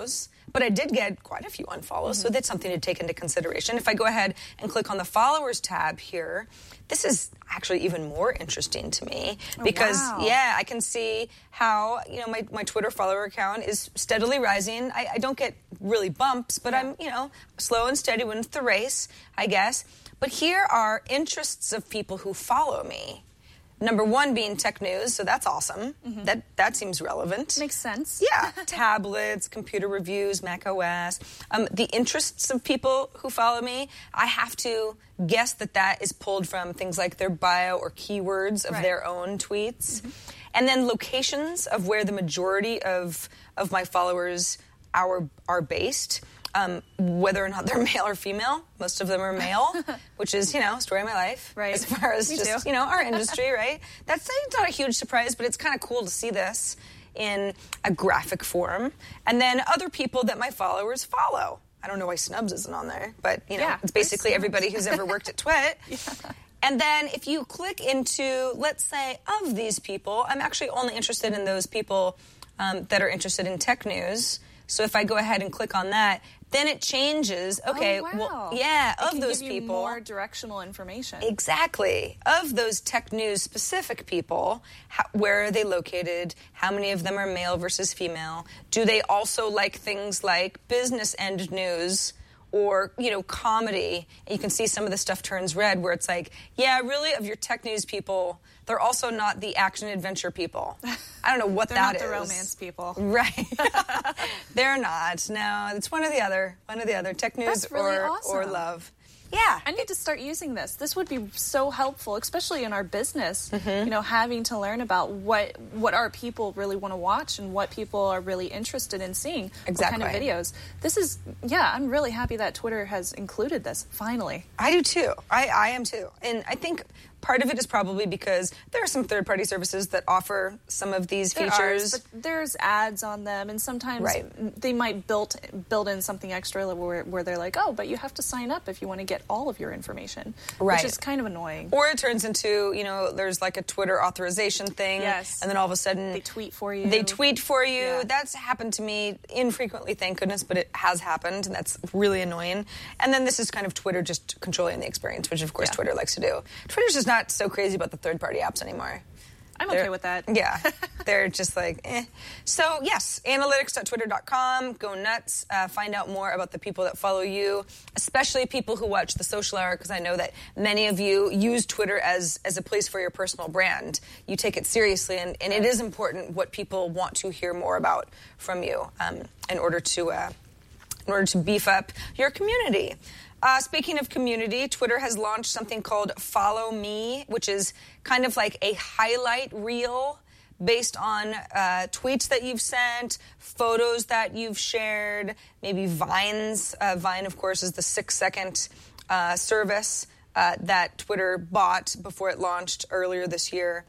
but I did get quite a few unfollows, mm-hmm. so that's something to take into consideration. If I go ahead and click on the followers tab here, this is actually even more interesting to me because, oh, wow. yeah, I can see how, you know, my, my Twitter follower account is steadily rising. I, I don't get really bumps, but yeah. I'm, you know, slow and steady wins the race, I guess. But here are interests of people who follow me. Number one being tech news, so that's awesome. Mm-hmm. That that seems relevant. Makes sense. Yeah, tablets, computer reviews, Mac O S. Um, the interests of people who follow me, I have to guess that that is pulled from things like their bio or keywords of right. their own tweets. Mm-hmm. And then locations of where the majority of, of my followers are, are based. Um, whether or not they're male or female. Most of them are male, which is, you know, story of my life. Right. As far as Me just, too. you know, our industry, right? That's not a huge surprise, but it's kind of cool to see this in a graphic form. And then other people that my followers follow. I don't know why Snubs isn't on there, but, you know, yeah, it's basically everybody who's ever worked at Twit. Yeah. And then if you click into, let's say, of these people, I'm actually only interested in those people um, that are interested in tech news. So if I go ahead and click on that, then it changes. Okay, oh, wow. well, yeah, it of can those give you people. more directional information. Exactly. Of those tech news specific people, how, where are they located? How many of them are male versus female? Do they also like things like business end news or, you know, comedy? And you can see some of the stuff turns red where it's like, yeah, really, of your tech news people, they're also not the action adventure people. I don't know what that is. They're not the romance people. Right. They're not. No, it's one or the other. One or the other. Tech news That's really or, awesome. or love. Yeah. I need to start using this. This would be so helpful, especially in our business, mm-hmm. you know, having to learn about what what our people really want to watch and what people are really interested in seeing. Exactly. What kind of videos. This is, yeah, I'm really happy that Twitter has included this, finally. I do too. I, I am too. And I think part of it is probably because there are some third-party services that offer some of these there features. Are, but there's ads on them, and sometimes right. they might build build in something extra where, where they're like, oh, but you have to sign up if you want to get all of your information, right. which is kind of annoying. Or it turns into, you know, there's like a Twitter authorization thing, yes. and then all of a sudden they tweet for you. They tweet for you. Yeah. That's happened to me infrequently, thank goodness, but it has happened, and that's really annoying. And then this is kind of Twitter just controlling the experience, which of course yeah. Twitter likes to do. Twitter's just not so crazy about the third-party apps anymore. I'm They're, okay with that. Yeah. They're just like, eh. So, yes, analytics dot twitter dot com. Go nuts. Uh, find out more about the people that follow you, especially people who watch The Social Hour, because I know that many of you use Twitter as, as a place for your personal brand. You take it seriously, and, and it is important what people want to hear more about from you um, in order to uh, in order to beef up your community. Uh, speaking of community, Twitter has launched something called Follow Me, which is kind of like a highlight reel based on uh, tweets that you've sent, photos that you've shared, maybe Vines. Uh, Vine, of course, is the six-second uh, service uh, that Twitter bought before it launched earlier this year,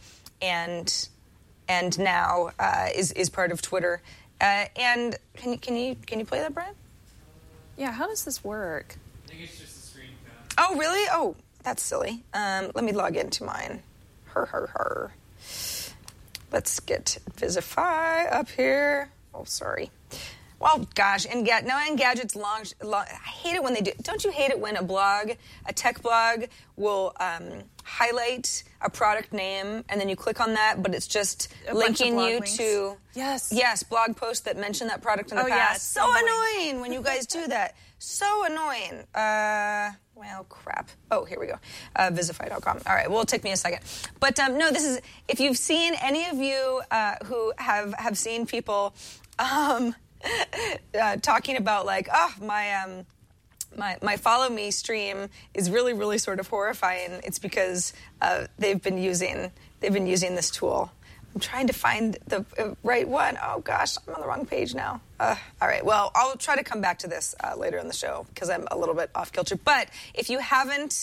and and now uh, is is part of Twitter. Uh, and can can you can you play that, Brian? Yeah. How does this work? I think it's just a screen cap. Oh, really? Oh, that's silly. Um, let me log into mine. Her, her, her. Let's get Visify up here. Oh, sorry. Well, gosh, and get now Engadget's launched. I hate it when they do. Don't you hate it when a blog, a tech blog, will um, highlight a product name and then you click on that, but it's just a linking you links. to yes, yes, blog posts that mention that product in the oh, past. Yes, so annoying. annoying when you guys do that. So annoying. Uh, well, crap. Oh, here we go. Uh, Visify dot com. All right, well, it'll take me a second. But um, no, this is, if you've seen any of you uh, who have, have seen people um, uh, talking about like, oh, my... Um, My, my Follow Me stream is really, really sort of horrifying. It's because uh, they've been using they've been using this tool. I'm trying to find the uh, right one. Oh gosh, I'm on the wrong page now. Uh, all right, well, I'll try to come back to this uh, later in the show because I'm a little bit off kilter. But if you haven't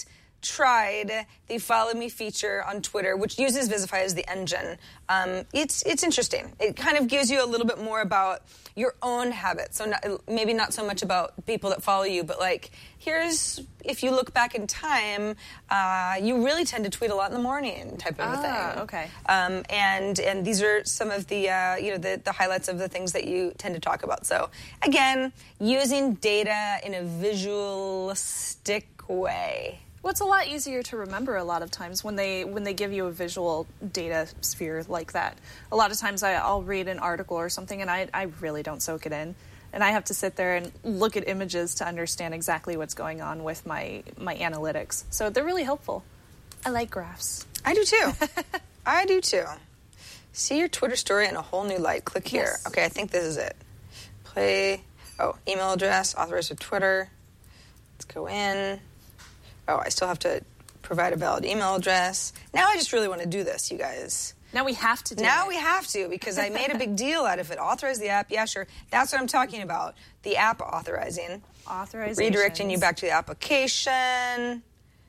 tried the Follow Me feature on Twitter, which uses Visify as the engine. Um, it's it's interesting. It kind of gives you a little bit more about your own habits. So not, maybe not so much about people that follow you, but like, here's, if you look back in time, uh, you really tend to tweet a lot in the morning type of a Ah, thing. okay. Um, and and these are some of the, uh, you know, the, the highlights of the things that you tend to talk about. So again, using data in a visualistic way. Well, it's a lot easier to remember a lot of times when they when they give you a visual data sphere like that. A lot of times I, I'll read an article or something and I, I really don't soak it in. And I have to sit there and look at images to understand exactly what's going on with my, my analytics. So they're really helpful. I like graphs. I do too. I do too. See your Twitter story in a whole new light. Click here. Yes. Okay, I think this is it. Play. Oh, email address, authorized with Twitter. Let's go in. Oh, I still have to provide a valid email address. Now I just really want to do this, you guys. Now we have to do Now it. we have to, because I made a big deal out of it. Authorize the app. Yeah, sure. That's what I'm talking about. The app authorizing. Authorizations. Redirecting you back to the application.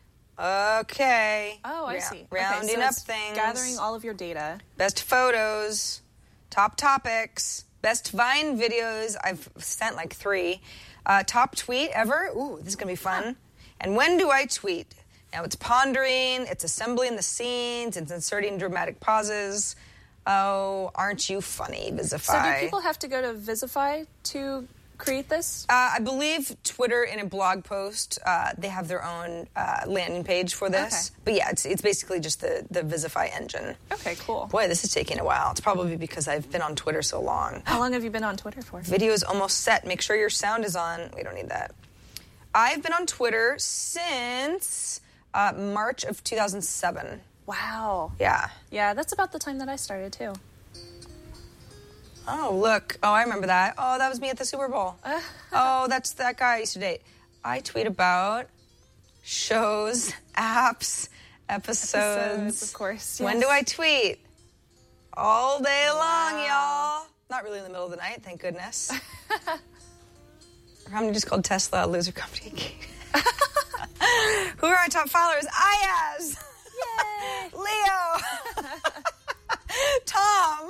Okay. Oh, I Ra- see. Rounding okay, so up it's things. gathering all of your data. Best photos. Top topics. Best Vine videos. I've sent like three. Uh, top tweet ever. Ooh, this is going to be fun. And when do I tweet? Now it's pondering, it's assembling the scenes, it's inserting dramatic pauses. Oh, aren't you funny, Visify? So do people have to go to Visify to create this? Uh, I believe Twitter, in a blog post, uh, they have their own uh, landing page for this. Okay. But yeah, it's it's basically just the, the Visify engine. Okay, cool. Boy, this is taking a while. It's probably because I've been on Twitter so long. How long have you been on Twitter for? Video is almost set. Make sure your sound is on. We don't need that. I've been on Twitter since uh, March of two thousand seven. Wow. Yeah. Yeah, that's about the time that I started, too. Oh, look. Oh, I remember that. Oh, that was me at the Super Bowl. Oh, that's that guy I used to date. I tweet about shows, apps, episodes. Episodes, of course, When yes. do I tweet? All day long, Wow. y'all. Not really in the middle of the night, thank goodness. Our company just called Tesla a loser company. Who are our top followers? Ayaz. Yay! Leo. Tom.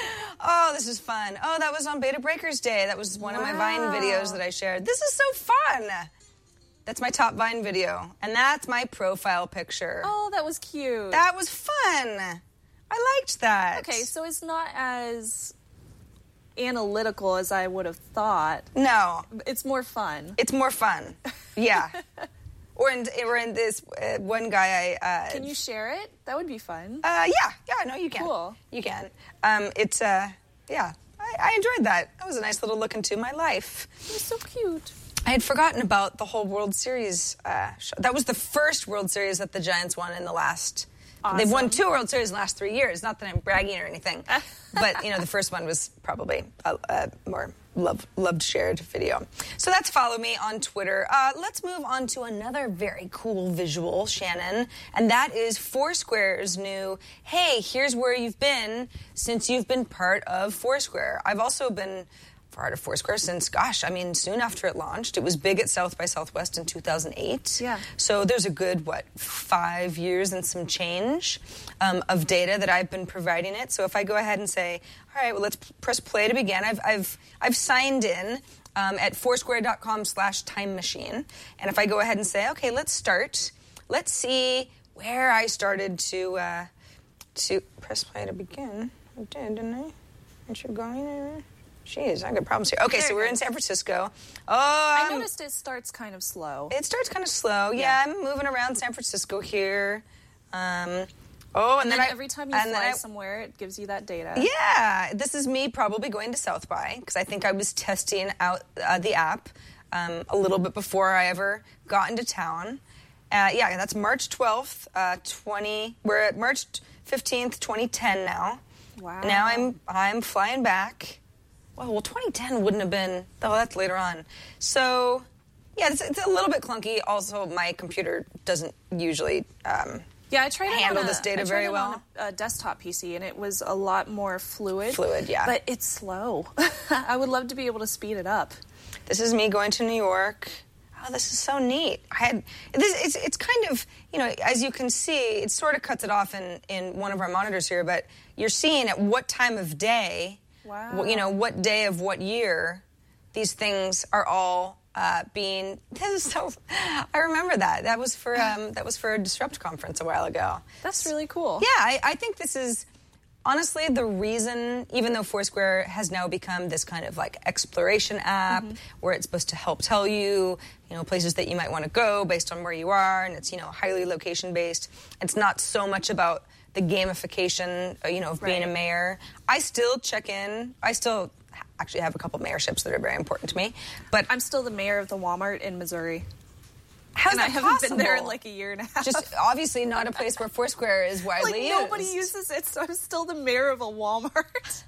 Oh, this is fun. Oh, that was on Beta Breakers Day. That was one of my Vine Wow. videos that I shared. This is so fun. That's my top Vine video. And that's my profile picture. Oh, that was cute. That was fun. I liked that. Okay, so it's not as analytical as I would have thought. No, It's more fun. it's more fun. Yeah. Or in, or in this uh, one guy I... Uh, Can you share it? That would be fun. Uh, yeah, yeah, no, you can. Cool. You can. Um, it's, uh, yeah, I, I enjoyed that. That was a nice little look into my life. It was so cute. I had forgotten about the whole World Series uh, show. That was the first World Series that the Giants won in the last... They've won two World Series in the last three years. Not that I'm bragging or anything. But, you know, the first one was probably a, a more love, loved, shared video. So that's Follow Me on Twitter. Uh, let's move on to another very cool visual, Shannon. And that is Foursquare's new, hey, here's where you've been since you've been part of Foursquare. I've also been part of Foursquare since, gosh, I mean, soon after it launched. It was big at South by Southwest in two thousand eight. Yeah. So there's a good, what, five years and some change um, of data that I've been providing it. So if I go ahead and say, all right, well, let's press play to begin. I've I've I've signed in um, at foursquare.com slash time machine. And if I go ahead and say, okay, let's start. Let's see where I started to uh, to press play to begin. I did, didn't I? Aren't you going there? Jeez, I got problems here. Okay, There so it we're in goes. San Francisco. Oh, I I'm- noticed it starts kind of slow. it starts kind of slow. Yeah, Yeah. I'm moving around San Francisco here. Um, oh, and, and then, then I, every time you and then fly I- somewhere, it gives you that data. Yeah, this is me probably going to South by because I think I was testing out uh, the app um, a little bit before I ever got into town. Uh, yeah, that's March twelfth, uh, twenty. We're at March fifteenth, twenty ten now. Wow. Now I'm I'm flying back. Well, well, twenty ten wouldn't have been. Oh, that's later on. So, yeah, it's, it's a little bit clunky. Also, my computer doesn't usually. Um, Yeah, I tried it handle on a, this data I tried very it well. on a, a desktop P C, and it was a lot more fluid. Fluid, yeah. But it's slow. I would love to be able to speed it up. This is me going to New York. oh, this is so neat. I had this. It's it's kind of, you know, as you can see, it sort of cuts it off in in one of our monitors here. But you're seeing at what time of day, wow. you know, what day of what year, these things are all uh, being. This is so. I remember that. That was for um, that was for a Disrupt conference a while ago. That's really cool. Yeah, I, I think this is. Honestly, the reason, even though Foursquare has now become this kind of like exploration app mm-hmm. where it's supposed to help tell you, you know, places that you might want to go based on where you are, and it's, you know, highly location-based. It's not so much about the gamification, uh, you know, of being right. a mayor. I still check in. I still actually have a couple mayorships that are very important to me. But I'm still the mayor of the Walmart in Missouri. How's and that I haven't possible? been there in like a year and a half. Just obviously not a place where Foursquare is widely like used. nobody uses it, so I'm still the mayor of a Walmart.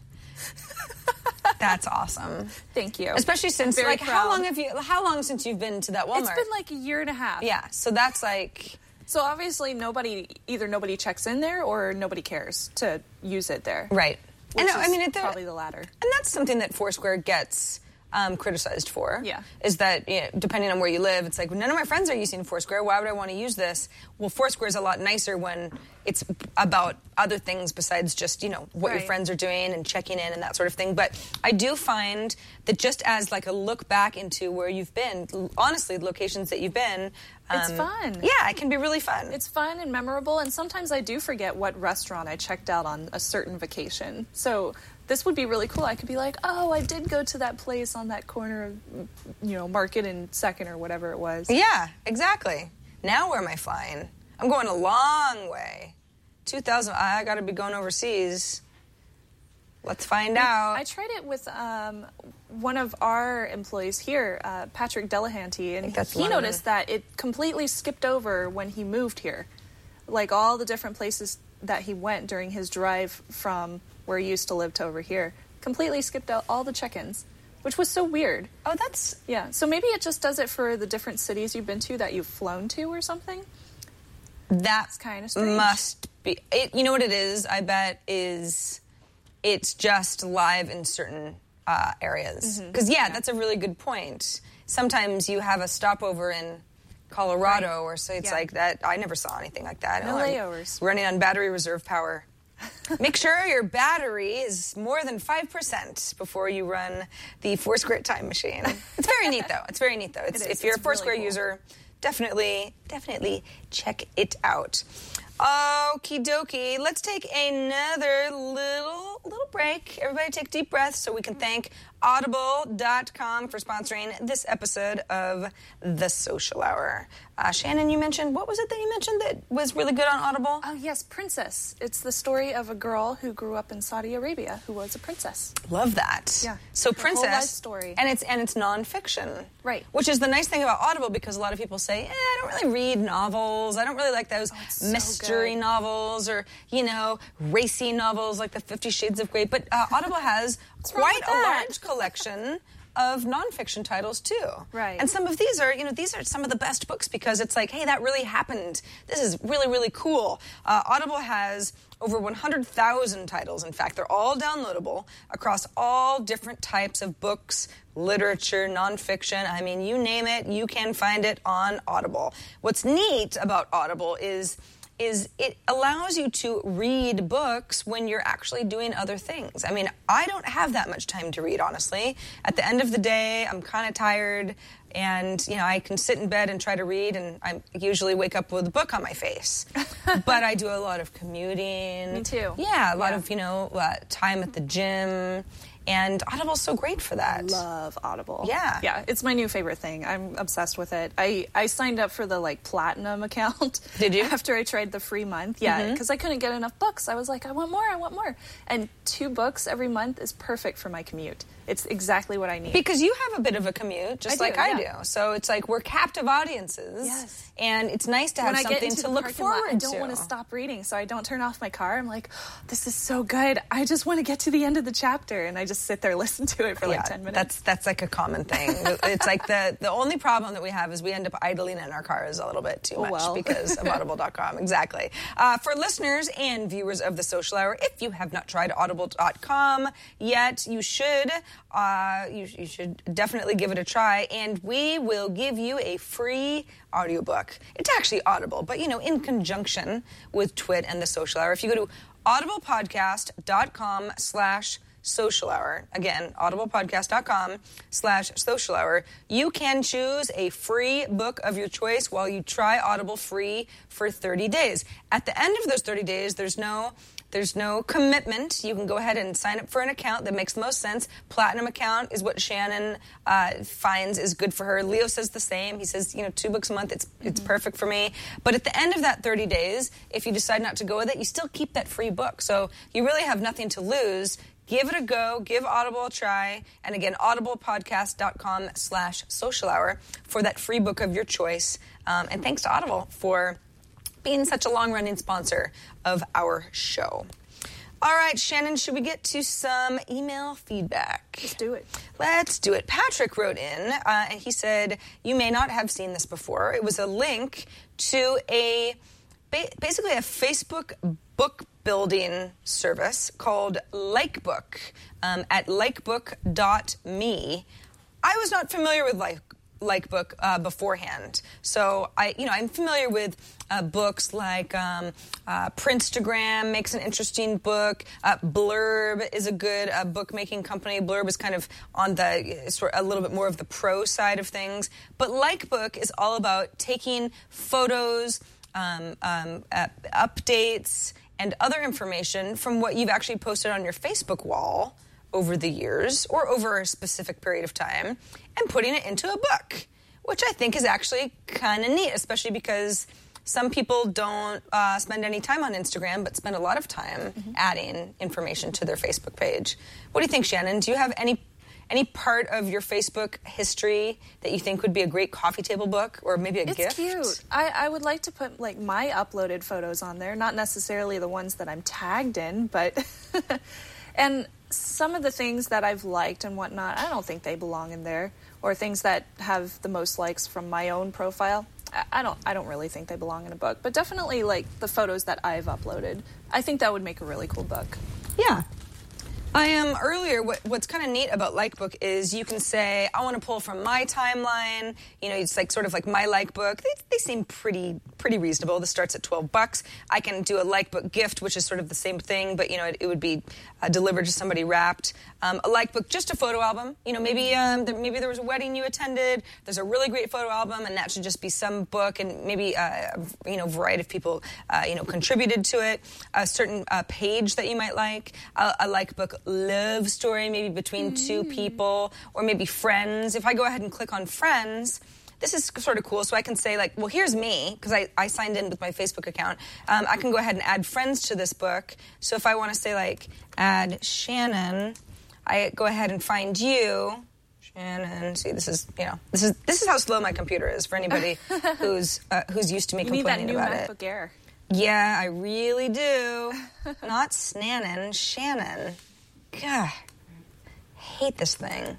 That's awesome. Thank you. Especially since, Very like, proud. how long have you? How long since you've been to that Walmart? It's been like a year and a half. Yeah, so that's like. So obviously, nobody either nobody checks in there or nobody cares to use it there. Right. Which and no, is I mean, it, probably the latter. And that's something that Foursquare gets um, criticized for. Yeah. Is that, you know, depending on where you live, it's like, none of my friends are using Foursquare. Why would I want to use this? Well, Foursquare is a lot nicer when it's about other things besides just, you know, what right. your friends are doing and checking in and that sort of thing. But I do find that just as like a look back into where you've been, honestly, the locations that you've been. Um, it's fun. Yeah, it can be really fun. It's fun and memorable, and sometimes I do forget what restaurant I checked out on a certain vacation. So this would be really cool. I could be like, oh, I did go to that place on that corner of, you know, Market and Second or whatever it was. Yeah, exactly. Now where am I flying? I'm going a long way. two thousand, I got to be going overseas. Let's find out. I tried it with um, one of our employees here, uh, Patrick Delahanty, and he London. noticed that it completely skipped over when he moved here. Like all the different places that he went during his drive from where he used to live to over here, completely skipped out all the check-ins, which was so weird. Oh, that's... Yeah, so maybe it just does it for the different cities you've been to that you've flown to or something? That's kind of strange. Must be... It, you know what it is, I bet, is... It's just live in certain uh, areas. Because, mm-hmm. yeah, yeah, that's a really good point. Sometimes you have a stopover in Colorado, right. or so it's yeah. like that. I never saw anything like that. No oh, layovers. Running on battery reserve power. Make sure your battery is more than five percent before you run the Foursquare time machine. It's very neat, though. It's very neat, though. It's, it is. If you're it's a Foursquare really cool. user, definitely, definitely check it out. Okie dokie. Let's take another little little break. Everybody take deep breaths so we can thank audible dot com for sponsoring this episode of The Social Hour. Uh, Shannon, you mentioned, what was it that you mentioned that was really good on Audible? Oh, yes, Princess. It's the story of a girl who grew up in Saudi Arabia who was a princess. Love that. Yeah. So Her Princess. whole life story. And it's, and it's nonfiction. Right. Which is the nice thing about Audible, because a lot of people say, eh, I don't really read novels. I don't really like those oh, mystery so novels or, you know, racy novels like the Fifty Shades of Grey. But uh, Audible has quite a large collection of nonfiction titles too. Right. And some of these are, you know, these are some of the best books because it's like, hey, that really happened. This is really, really cool. Uh, Audible has over one hundred thousand titles. In fact, they're all downloadable across all different types of books, literature, nonfiction. I mean, you name it, you can find it on Audible. What's neat about Audible is is it allows you to read books when you're actually doing other things. I mean, I don't have that much time to read, honestly. At the end of the day, I'm kind of tired, and, you know, I can sit in bed and try to read, and I usually wake up with a book on my face. But I do a lot of commuting. Me too. Yeah, a lot yeah. of, you know, uh, time at the gym. And Audible's so great for that. Love Audible. Yeah. Yeah, it's my new favorite thing. I'm obsessed with it. I, I signed up for the, like, platinum account. Did you? After I tried the free month. Yeah, because mm-hmm. I couldn't get enough books. I was like, I want more, I want more. And two books every month is perfect for my commute. It's exactly what I need. Because you have a bit of a commute, just I like do, I yeah. do. So it's like we're captive audiences. Yes. And it's nice to have when I something get into to the look parking lot, forward I don't to. want to stop reading, so I don't turn off my car. I'm like, oh, this is so good. I just want to get to the end of the chapter, and I just sit there, listen to it for yeah, like ten minutes. That's that's like a common thing. It's like the the only problem that we have is we end up idling in our cars a little bit too much well. because of audible dot com. Exactly. Uh, for listeners and viewers of The Social Hour, if you have not tried audible dot com yet, you should. uh, you, you should definitely give it a try. And we will give you a free audiobook. It's actually Audible, but, you know, in conjunction with Twit and the Social Hour. If you go to audiblepodcast.com slash social hour, again, audiblepodcast.com slash social hour, you can choose a free book of your choice while you try Audible free for thirty days. At the end of those thirty days, there's no There's no commitment. You can go ahead and sign up for an account that makes the most sense. Platinum account is what Shannon uh, finds is good for her. Leo says the same. He says, you know, two books a month, it's mm-hmm. it's perfect for me. But at the end of that thirty days, if you decide not to go with it, you still keep that free book. So you really have nothing to lose. Give it a go. Give Audible a try. And again, audiblepodcast.com slash social hour for that free book of your choice. Um, and thanks to Audible for being such a long-running sponsor of our show. All right, Shannon, should we get to some email feedback? Let's do it. Let's do it. Patrick wrote in, uh, and he said, you may not have seen this before. It was a link to a, ba- basically a Facebook book building service called Likebook um, at likebook dot me. I was not familiar with Like Likebook uh, beforehand, so I, you know, I'm familiar with uh, books like um, uh, Printstagram makes an interesting book. Uh, Blurb is a good uh, bookmaking company. Blurb is kind of on the sort a little bit more of the pro side of things, but Likebook is all about taking photos, um, um, uh, updates, and other information from what you've actually posted on your Facebook wall over the years or over a specific period of time and putting it into a book, which I think is actually kind of neat, especially because some people don't uh, spend any time on Instagram but spend a lot of time mm-hmm. adding information to their Facebook page. What do you think, Shannon? Do you have any any part of your Facebook history that you think would be a great coffee table book or maybe a it's gift? It's cute. I, I would like to put like my uploaded photos on there, not necessarily the ones that I'm tagged in, but... and some of the things that I've liked and whatnot, I don't think they belong in there. Or things that have the most likes from my own profile, I don't I don't really think they belong in a book. But definitely, like, the photos that I've uploaded, I think that would make a really cool book. Yeah. I am um, earlier. What, what's kind of neat about Likebook is you can say, I want to pull from my timeline. You know, it's like sort of like my Likebook. They, they seem pretty pretty reasonable. This starts at twelve bucks. I can do a Likebook gift, which is sort of the same thing, but you know, it, it would be uh, delivered to somebody wrapped. Um, a Likebook, just a photo album. You know, maybe um, there, maybe there was a wedding you attended. There's a really great photo album, and that should just be some book, and maybe uh, you know, a variety of people uh, you know contributed to it. A certain uh, page that you might like. A, a Likebook love story, maybe between mm. two people, or maybe friends. If I go ahead and click on friends, this is sort of cool. So I can say, like, well, here's me, because I, I signed in with my Facebook account. Um, I can go ahead and add friends to this book. So if I want to say, like, add Shannon, I go ahead and find you. Shannon, see, this is, you know, this is this is how slow my computer is for anybody who's uh, who's used to me you complaining need that new about MacBook it. Air. Yeah, I really do. Not Snannon, Shannon. God, I hate this thing.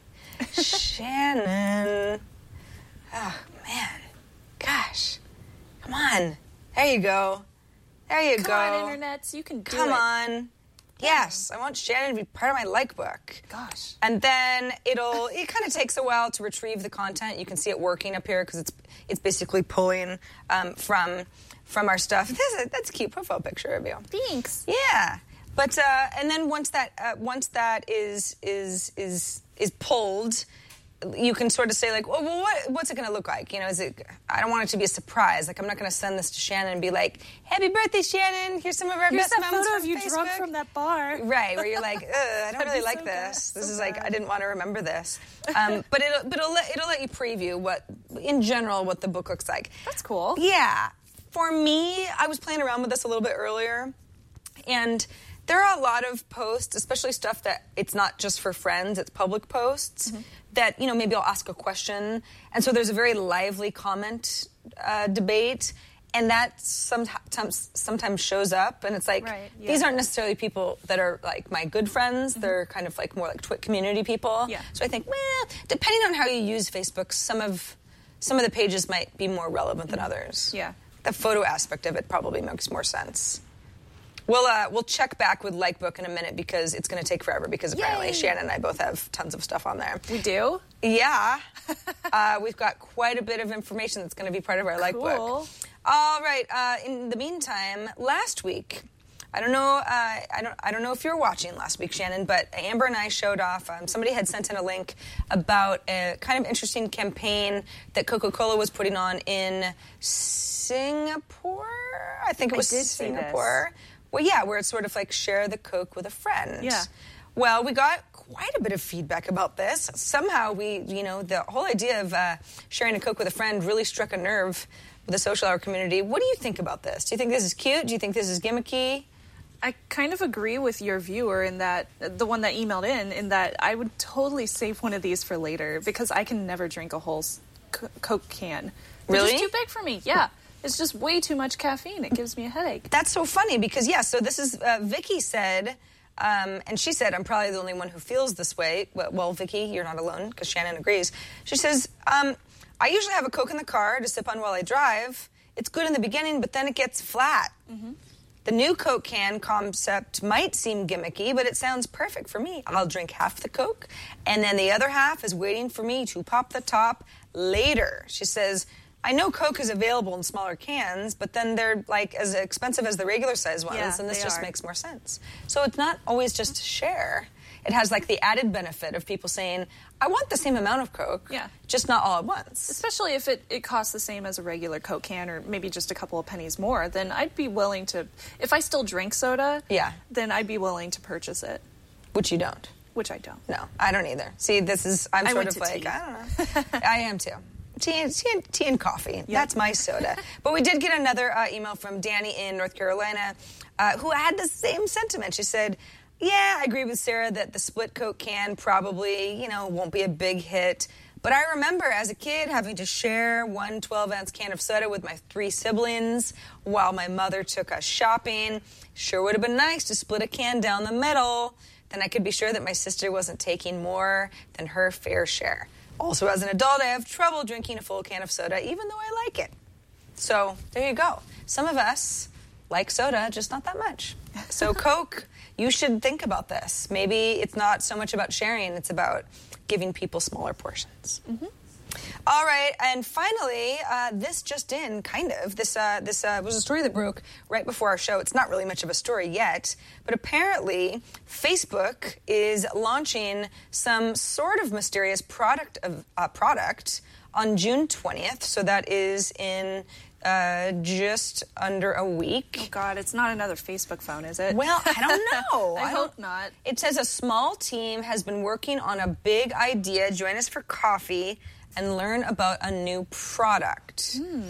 Shannon. Oh, man. Gosh. Come on. There you go. There you Come go. Come on, internets. You can do Come it. Come on. Yes, I want Shannon to be part of my Likebook. Gosh. And then it'll, it kind of takes a while to retrieve the content. You can see it working up here because it's it's basically pulling um, from from our stuff. This is, that's a cute profile picture of you. Thanks. Yeah. But uh, and then once that uh, once that is is is is pulled, you can sort of say, like, well, well what what's it going to look like? You know, is it? I don't want it to be a surprise. Like, I'm not going to send this to Shannon and be like, "Happy birthday, Shannon! Here's some of our Here's best that moments photo from of you Facebook." drunk from that bar. Right, where you're like, Ugh, I don't really be like so this. bad, This so is like, bad. I didn't want to remember this. Um, but it'll but it'll let, it'll let you preview what, in general, what the book looks like. That's cool. Yeah. For me, I was playing around with this a little bit earlier, and there are a lot of posts, especially stuff that it's not just for friends, it's public posts, mm-hmm. that, you know, maybe I'll ask a question. And so there's a very lively comment uh, debate, and that sometimes sometimes shows up, and it's like, right, yeah. these aren't necessarily people that are, like, my good friends. Mm-hmm. They're kind of, like, more like Twit community people. Yeah. So I think, well, depending on how you use Facebook, some of some of the pages might be more relevant than others. Yeah. The photo aspect of it probably makes more sense. We'll uh, we'll check back with Likebook in a minute because it's going to take forever because apparently Yay. Shannon and I both have tons of stuff on there. We do? Yeah. uh, we've got quite a bit of information that's going to be part of our Likebook. Cool. All right. Uh, in the meantime, last week, I don't know. Uh, I don't. I don't know if you were watching last week, Shannon, but Amber and I showed off. Um, somebody had sent in a link about a kind of interesting campaign that Coca-Cola was putting on in Singapore. I think it was I did see Singapore. Well, yeah, where it's sort of like share the Coke with a friend. Yeah. Well, we got quite a bit of feedback about this. Somehow we, you know, the whole idea of uh, sharing a Coke with a friend really struck a nerve with the social hour community. What do you think about this? Do you think this is cute? Do you think this is gimmicky? I kind of agree with your viewer in that, the one that emailed in, in that I would totally save one of these for later because I can never drink a whole s- c- Coke can. They're Really? just too big for me, yeah. It's just way too much caffeine. It gives me a headache. That's so funny because, yeah, so this is, uh, Vicky said, um, and she said, I'm probably the only one who feels this way. Well, well Vicky, you're not alone because Shannon agrees. She says, um, I usually have a Coke in the car to sip on while I drive. It's good in the beginning, but then it gets flat. Mm-hmm. The new Coke can concept might seem gimmicky, but it sounds perfect for me. I'll drink half the Coke, and then the other half is waiting for me to pop the top later. She says, I know Coke is available in smaller cans, but then they're like as expensive as the regular size ones, Yeah, and this they just are. makes more sense. So it's not always just to share. It has like the added benefit of people saying, I want the same amount of Coke, Yeah. just not all at once. Especially if it, it costs the same as a regular Coke can or maybe just a couple of pennies more, then I'd be willing to, if I still drink soda, Yeah. then I'd be willing to purchase it, Which you don't. which I don't. No, I don't either. See, this is, I'm I sort went of to like, tea. I don't know. I am too. Tea and, tea and, tea and coffee. That's my soda. But we did get another uh, email from Danny in North Carolina uh, who had the same sentiment. She said, yeah, I agree with Sarah that the split Coke can probably, you know, won't be a big hit. But I remember as a kid having to share one twelve-ounce can of soda with my three siblings while my mother took us shopping. Sure would have been nice to split a can down the middle. Then I could be sure that my sister wasn't taking more than her fair share. Also, as an adult, I have trouble drinking a full can of soda, even though I like it. So, there you go. Some of us like soda, just not that much. So, Coke, you should think about this. Maybe it's not so much about sharing, it's about giving people smaller portions. Mm-hmm. All right, and finally, uh, this just in, kind of. This uh, this uh, was a story that broke right before our show. It's not really much of a story yet, but apparently Facebook is launching some sort of mysterious product of uh, product on June twentieth. So that is in uh, just under a week. Oh, God, it's not another Facebook phone, is it? Well, I don't know. I, I hope don't- not. It says a small team has been working on a big idea. Join us for coffee and learn about a new product. Hmm.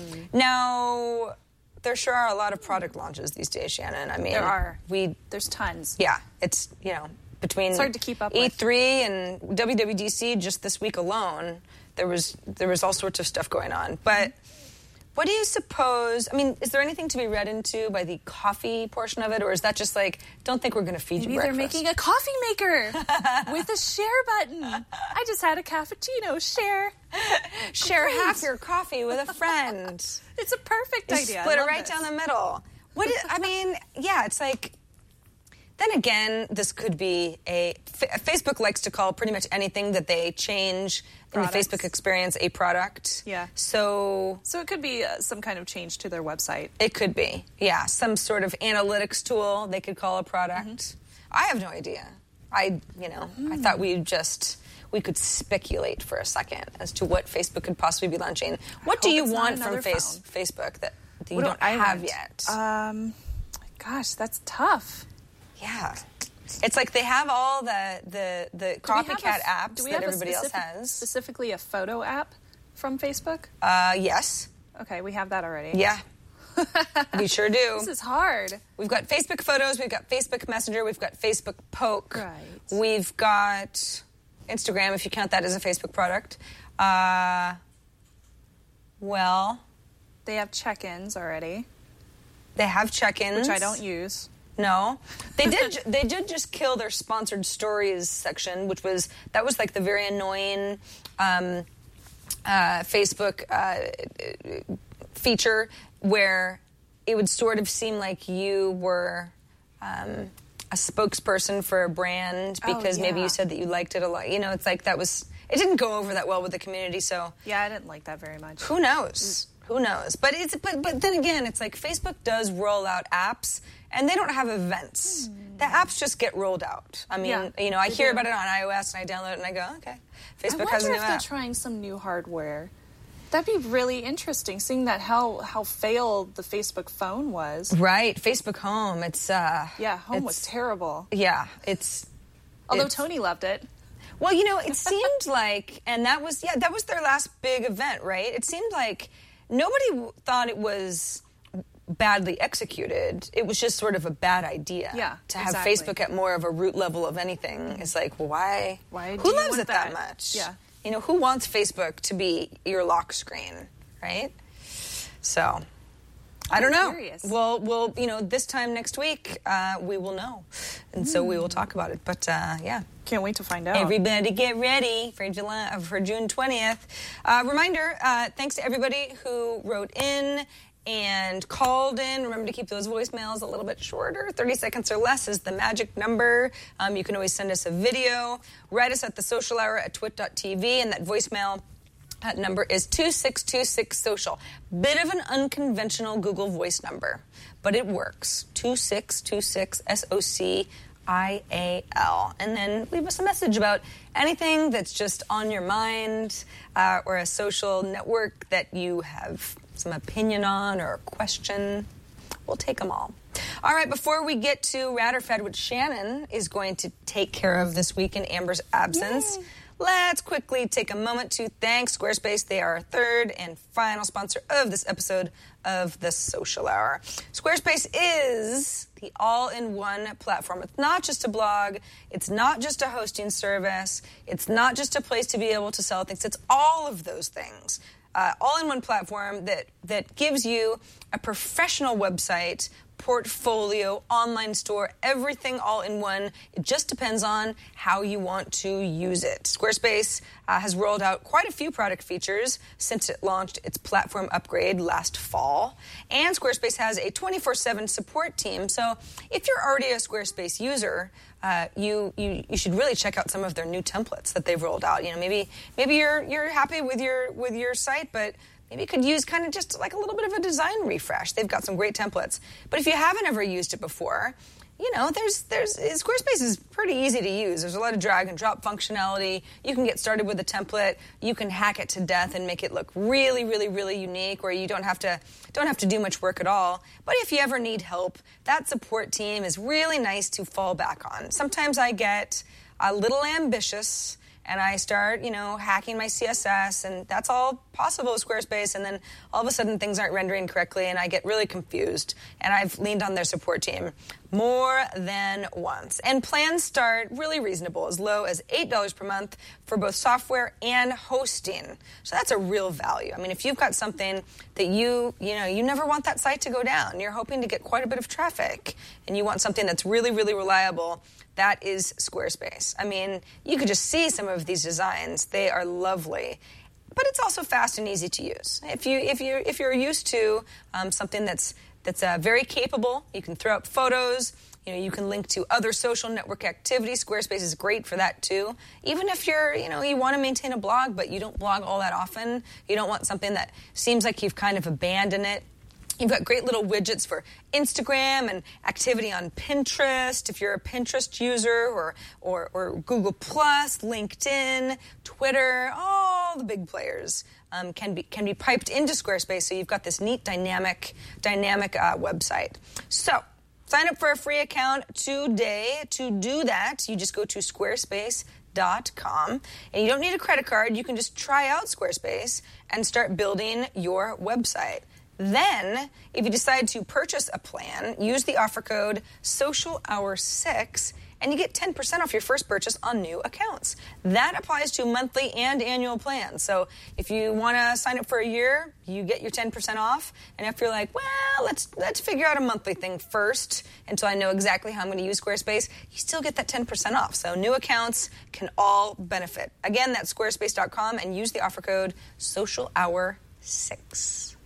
Now, there sure are a lot of product launches these days, Shannon. I mean, There are. We, There's tons. yeah, it's, you know, between It's hard to keep up E with. three and W W D C just this week alone, there was there was all sorts of stuff going on. But what do you suppose, I mean, is there anything to be read into by the coffee portion of it, or is that just like, don't think we're going to feed Maybe you they're breakfast? making a coffee maker with a share button. I just had a cappuccino. Share. Share Great. half your coffee with a friend. It's a perfect You idea. I split it love right this. down the middle. What is, I mean, yeah, it's like, then again, this could be a, F- Facebook likes to call pretty much anything that they change in the Products. Facebook experience a product. Yeah. So So it could be uh, some kind of change to their website. it could be, yeah, some sort of analytics tool they could call a product. Mm-hmm. I have no idea. I, you know, I thought we just, we could speculate for a second as to what Facebook could possibly be launching. What do hope you it's not want from another face, phone. Facebook that, that you What do don't I have want? yet? Um, gosh, that's tough. Yeah. It's like they have all the the, the Do we have a copycat f- apps do we that have a everybody else specific- has. Specifically a photo app from Facebook? Uh, yes. Okay, we have that already. Yeah. We sure do. This is hard. We've got Facebook Photos, we've got Facebook Messenger, we've got Facebook Poke. Right. We've got Instagram, if you count that as a Facebook product. Uh, well, They have check-ins already, they have check-ins. which I don't use. No, they did. ju- They did just kill their sponsored stories section, which was that was like the very annoying um, uh, Facebook uh, feature where it would sort of seem like you were um, a spokesperson for a brand because oh, yeah. maybe you said that you liked it a lot. You know, it's like that was, it didn't go over that well with the community, so. Yeah, I didn't like that very much. Who knows? Mm. Who knows? But it's but but then again, it's like Facebook does roll out apps, and they don't have events. Mm. The apps just get rolled out. I mean, yeah, you know, I hear do. about it on iOS, and I download it, and I go, okay, Facebook I has a new wonder if app. they're trying some new hardware. That'd be really interesting, seeing that how how failed the Facebook phone was. Right, Facebook Home. It's uh, yeah, Home it's, was terrible. Yeah, it's. Although it's, Tony loved it. Well, you know, it seemed like, and that was yeah, that was their last big event, right? It seemed like. Nobody thought it was badly executed. It was just sort of a bad idea. Yeah, to have exactly. Facebook at more of a root level of anything. It's like, well, why? Why do who you loves want it that? that much? Yeah. You know, who wants Facebook to be your lock screen, right? So, I don't know. Curious. Well, we'll, you know, this time next week, uh, we will know. And mm. so we will talk about it. But, uh, yeah. Can't wait to find out. Everybody get ready for July for June twentieth. Uh, reminder, uh, thanks to everybody who wrote in and called in. Remember to keep those voicemails a little bit shorter. thirty seconds or less is the magic number. Um, you can always send us a video. Write us at the social hour at twit dot t v, and that voicemail that number is two six two six social. Bit of an unconventional Google Voice number, but it works. two six two six S O C I A L. And then leave us a message about anything that's just on your mind uh, or a social network that you have some opinion on or a question. We'll take them all. All right, before we get to Rad or Fed, which Shannon is going to take care of this week in Amber's absence, Yay. Let's quickly take a moment to thank Squarespace. They are our third and final sponsor of this episode of The Social Hour. Squarespace is the all-in-one platform. It's not just a blog. It's not just a hosting service. It's not just a place to be able to sell things. It's all of those things. Uh, all-in-one platform that, that gives you a professional website, portfolio, online store, everything all in one. It just depends on how you want to use it. Squarespace uh, has rolled out quite a few product features since it launched its platform upgrade last fall. And Squarespace has a twenty-four seven support team. So if you're already a Squarespace user, uh, you, you you should really check out some of their new templates that they've rolled out. You know, maybe maybe you're you're happy with your with your site, but maybe you could use kind of just like a little bit of a design refresh. They've got some great templates. But if you haven't ever used it before, you know, there's there's Squarespace is pretty easy to use. There's a lot of drag and drop functionality. You can get started with a template. You can hack it to death and make it look really, really, really unique, where you don't have to don't have to do much work at all. But if you ever need help, that support team is really nice to fall back on. Sometimes I get a little ambitious and I start, you know, hacking my C S S, and that's all possible with Squarespace, and then all of a sudden things aren't rendering correctly, and I get really confused, and I've leaned on their support team more than once. And plans start really reasonable, as low as eight dollars per month for both software and hosting. So that's a real value. I mean, if you've got something that you, you know, you never want that site to go down, you're hoping to get quite a bit of traffic, and you want something that's really, really reliable, that is Squarespace. I mean, you could just see some of these designs. They are lovely. But it's also fast and easy to use. If you if you if you're used to um, something that's that's uh, very capable, you can throw up photos. You know, you can link to other social network activities. Squarespace is great for that too. Even if you're, you know, you want to maintain a blog, but you don't blog all that often. You don't want something that seems like you've kind of abandoned it. You've got great little widgets for Instagram and activity on Pinterest, if you're a Pinterest user, or, or, or Google Plus, LinkedIn, Twitter, all the big players um, can be can be piped into Squarespace, so you've got this neat dynamic, dynamic uh, website. So sign up for a free account today. To do that, you just go to squarespace dot com, and you don't need a credit card. You can just try out Squarespace and start building your website. Then, if you decide to purchase a plan, use the offer code social hour six, and you get ten percent off your first purchase on new accounts. That applies to monthly and annual plans. So if you want to sign up for a year, you get your ten percent off. And if you're like, well, let's let's figure out a monthly thing first until I know exactly how I'm going to use Squarespace, you still get that ten percent off. So new accounts can all benefit. Again, that's squarespace dot com, and use the offer code social hour six.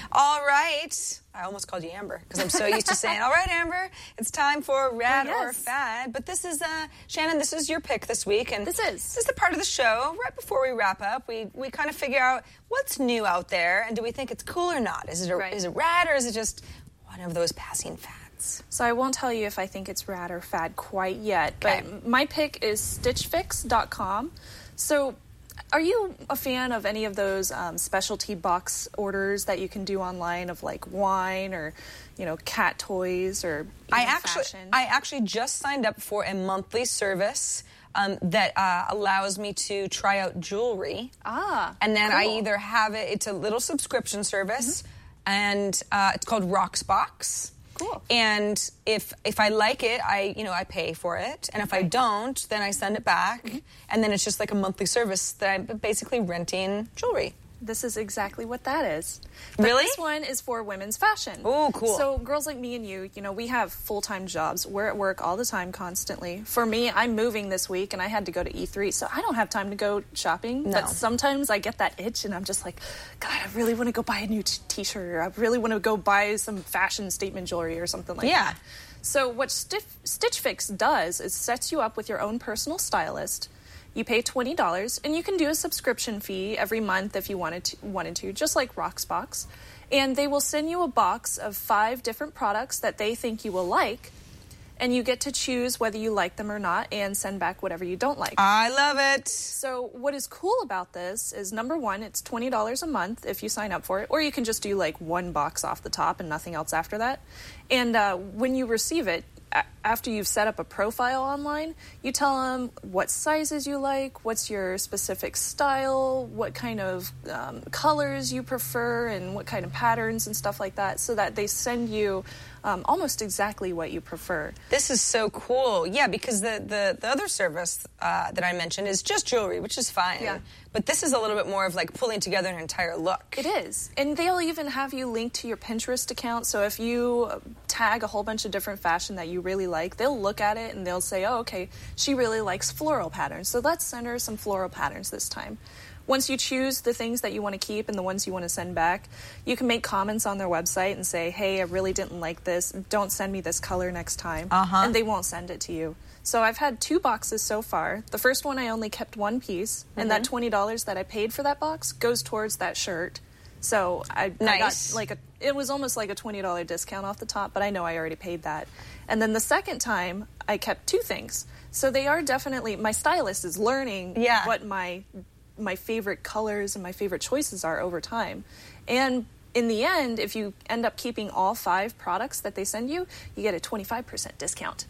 All right. I almost called you Amber because I'm so used to saying, all right, Amber, it's time for Rad Oh, yes. or Fad. But this is, uh, Shannon, this is your pick this week. And This is. This is the part of the show, right before we wrap up, we, we kind of figure out what's new out there and do we think it's cool or not? Is it, a, Right. is it rad or is it just one of those passing fads? So I won't tell you if I think it's rad or fad quite yet, Okay. but my pick is stitch fix dot com. So are you a fan of any of those um, specialty box orders that you can do online of like wine or, you know, cat toys or I even actually, fashion? I actually just signed up for a monthly service um, that uh, allows me to try out jewelry. Ah, And then I cool. either have it, it's a little subscription service, and uh, it's called Roxbox. Cool. And if if I like it, I you know I pay for it, and if I don't, then I send it back, and then it's just like a monthly service that I'm basically renting jewelry. This is exactly what that is. But Really? This one is for women's fashion. Ooh, cool. So girls like me and you, you know, we have full-time jobs. We're at work all the time, constantly. For me, I'm moving this week, and I had to go to E three, so I don't have time to go shopping. No. But sometimes I get that itch, and I'm just like, God, I really want to go buy a new t- t-shirt, or I really want to go buy some fashion statement jewelry or something like Yeah. that. So what Stif- Stitch Fix does is sets you up with your own personal stylist. You pay twenty dollars, and you can do a subscription fee every month if you wanted to, wanted to, just like Roxbox. And they will send you a box of five different products that they think you will like, and you get to choose whether you like them or not and send back whatever you don't like. I love it. So what is cool about this is, number one, it's twenty dollars a month if you sign up for it, or you can just do like one box off the top and nothing else after that. And uh, when you receive it, a- after you've set up a profile online, you tell them what sizes you like, what's your specific style, what kind of um, colors you prefer, and what kind of patterns and stuff like that, so that they send you um, almost exactly what you prefer. This is so cool. Yeah, because the, the, the other service uh, that I mentioned is just jewelry, which is fine. Yeah. But this is a little bit more of like pulling together an entire look. It is. And they'll even have you linked to your Pinterest account. So if you tag a whole bunch of different fashion that you really like, they'll look at it and they'll say, oh, okay, she really likes floral patterns, so let's send her some floral patterns this time. Once you choose the things that you want to keep and the ones you want to send back, you can make comments on their website and say, hey, I really didn't like this. Don't send me this color next time. Uh-huh. And they won't send it to you. So I've had two boxes so far. The first one, I only kept one piece, and that twenty dollars that I paid for that box goes towards that shirt. So I, I Nice. got like a, it was almost like a twenty dollars discount off the top, but I know I already paid that. And then the second time, I kept two things. So they are definitely, my stylist is learning Yeah. what my my favorite colors and my favorite choices are over time. And in the end, if you end up keeping all five products that they send you, you get a twenty-five percent discount.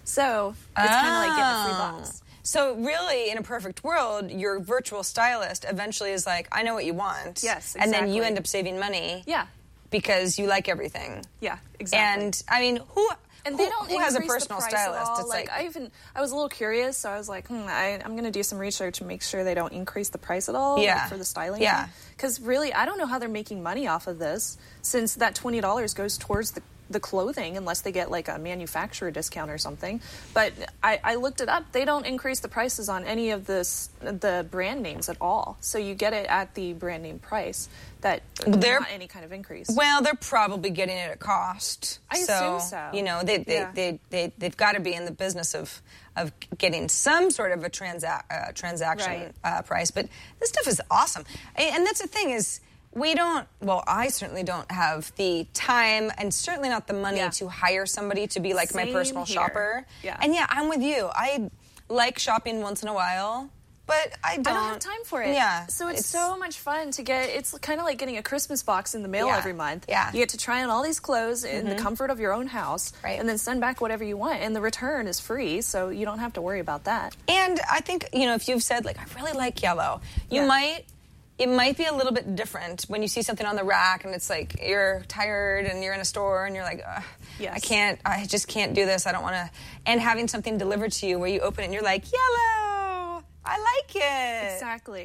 So it's kind of like getting a free Oh. box. So really, in a perfect world, your virtual stylist eventually is like, I know what you want. Yes, And then you exactly. end up saving money. Yeah. Because you like everything. Yeah, exactly. And, I mean, who... And who, they don't who has a increase the personal price stylist? At all. It's like, like, I even I was a little curious, so I was like, hmm, I, I'm going to do some research and make sure they don't increase the price at all, like, Yeah. for the styling. Yeah. Because really, I don't know how they're making money off of this, since that twenty dollars goes towards the the clothing, unless they get like a manufacturer discount or something. But I, I looked it up. They don't increase the prices on any of this the brand names at all. So you get it at the brand name price. That They're- not any kind of increase. well, they're probably getting it at cost. I so, assume so. You know, they, they, Yeah. they, they, they've got to be in the business of of getting some sort of a transa- uh, transaction Right. uh, price. But this stuff is awesome. A- And that's the thing is, we don't, well, I certainly don't have the time and certainly not the money Yeah. to hire somebody to be like my Same personal here. shopper. Yeah. And yeah, I'm with you. I like shopping once in a while, but I don't. I don't have time for it. Yeah. So it's, so much fun to get. It's kind of like getting a Christmas box in the mail Yeah. every month. Yeah. You get to try on all these clothes in the comfort of your own house. Right. And then send back whatever you want. And the return is free, so you don't have to worry about that. And I think, you know, if you've said, like, I really like yellow, you Yeah. might, it might be a little bit different when you see something on the rack and it's like you're tired and you're in a store and you're like, Ugh, Yes. I can't, I just can't do this. I don't want to. And having something delivered to you where you open it and you're like, yellow, I like it. Exactly.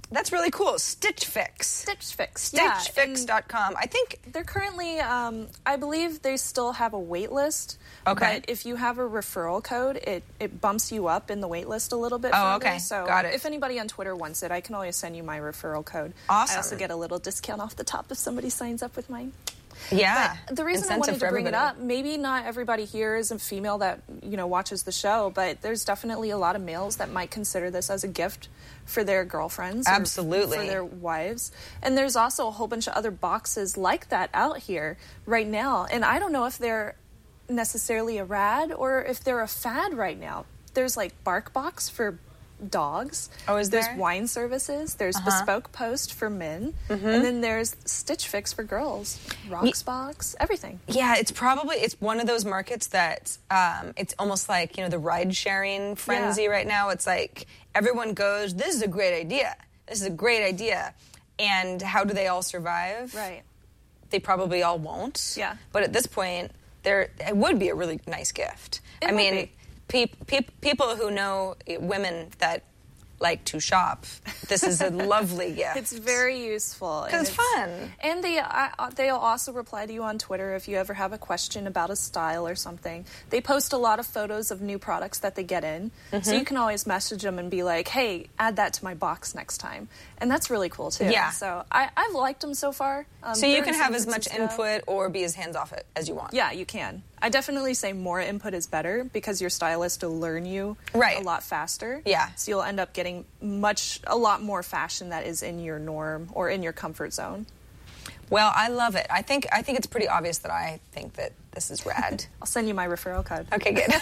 That's really cool. Stitch Fix. Stitch Fix. Stitch Fix dot com. I think they're currently, um, I believe they still have a wait list. Okay. But if you have a referral code, it, it bumps you up in the wait list a little bit Oh, further. okay. So Got it. if anybody on Twitter wants it, I can always send you my referral code. Awesome. I also get a little discount off the top if somebody signs up with mine. Yeah. But the reason Incentive I wanted for to bring everybody. it up, maybe not everybody here is a female that, you know, watches the show, but there's definitely a lot of males that might consider this as a gift for their girlfriends. or Absolutely. for their wives. And there's also a whole bunch of other boxes like that out here right now. And I don't know if they're necessarily a rad or if they're a fad right now. There's like BarkBox for dogs. Oh, is there's there? wine services. There's Uh-huh. Bespoke Post for men. And then there's Stitch Fix for girls. Roxbox, everything. Yeah, it's probably, it's one of those markets that um, it's almost like, you know, the ride-sharing frenzy Yeah. right now. It's like everyone goes, this is a great idea. This is a great idea. And how do they all survive? Right. They probably all won't. Yeah. But at this point, there it would be a really nice gift. It I would mean, be. peop, peop, people who know women that like to shop, this is a lovely gift. It's very useful. 'Cause and it's fun. And they, uh, they'll also reply to you on Twitter if you ever have a question about a style or something. They post a lot of photos of new products that they get in. Mm-hmm. So you can always message them and be like, hey, add that to my box next time. And that's really cool, too. Yeah. So I, I've liked them so far. Um, So you they're can in have San as much Francisco. input or be as hands-off it as you want. Yeah, you can. I definitely say more input is better because your stylist will learn you Right. a lot faster. Yeah. So you'll end up getting much, a lot more fashion that is in your norm or in your comfort zone. Well, I love it. I think I think it's pretty obvious that I think that this is rad. I'll send you my referral code. Okay, good.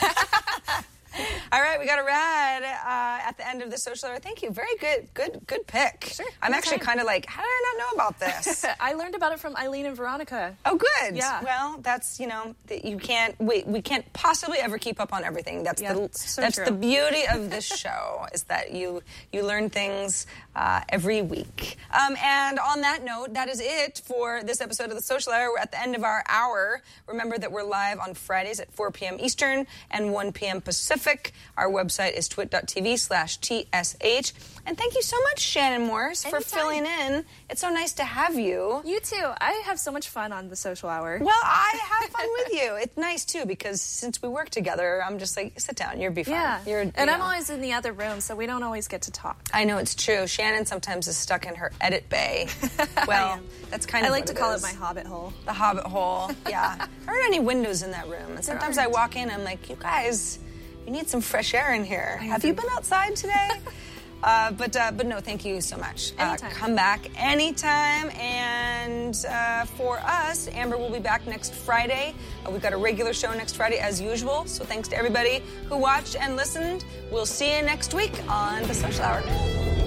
All right, we got a rad uh, at the end of the social hour. Thank you. Very good, good, good pick. Sure, I'm actually anytime. kind of like, how did I not know about this? I learned about it from Eileen and Veronica. Oh, good. Yeah. Well, that's, you know, that you can't, we, we can't possibly ever keep up on everything. That's Yeah, the it's so that's true. the beauty of this show is that you you learn things uh, every week. Um, and on that note, that is it for this episode of the Social Hour. We're at the end of our hour. Remember that we're live on Fridays at four p.m. Eastern and one p.m. Pacific. Our website is twit.tv slash TSH. And thank you so much, Shannon Morse, for Anytime. filling in. It's so nice to have you. You too. I have so much fun on the social hour. Well, I have fun with you. It's nice, too, because since we work together, I'm just like, sit down, you'll be fine. Yeah. You're, you and I'm know. always in the other room, so we don't always get to talk. I know, it's true. Shannon sometimes is stuck in her edit bay. Well, that's kind I of like what to call is. it my hobbit hole. The hobbit hole, yeah. There aren't any windows in that room. And sometimes I aren't. walk in, I'm like, you guys, you need some fresh air in here. Have you been outside today? Uh, but uh, but no, thank you so much. Uh, Anytime. come back anytime. And uh, for us, Amber will be back next Friday. Uh, we've got a regular show next Friday as usual. So thanks to everybody who watched and listened. We'll see you next week on The Social Hour.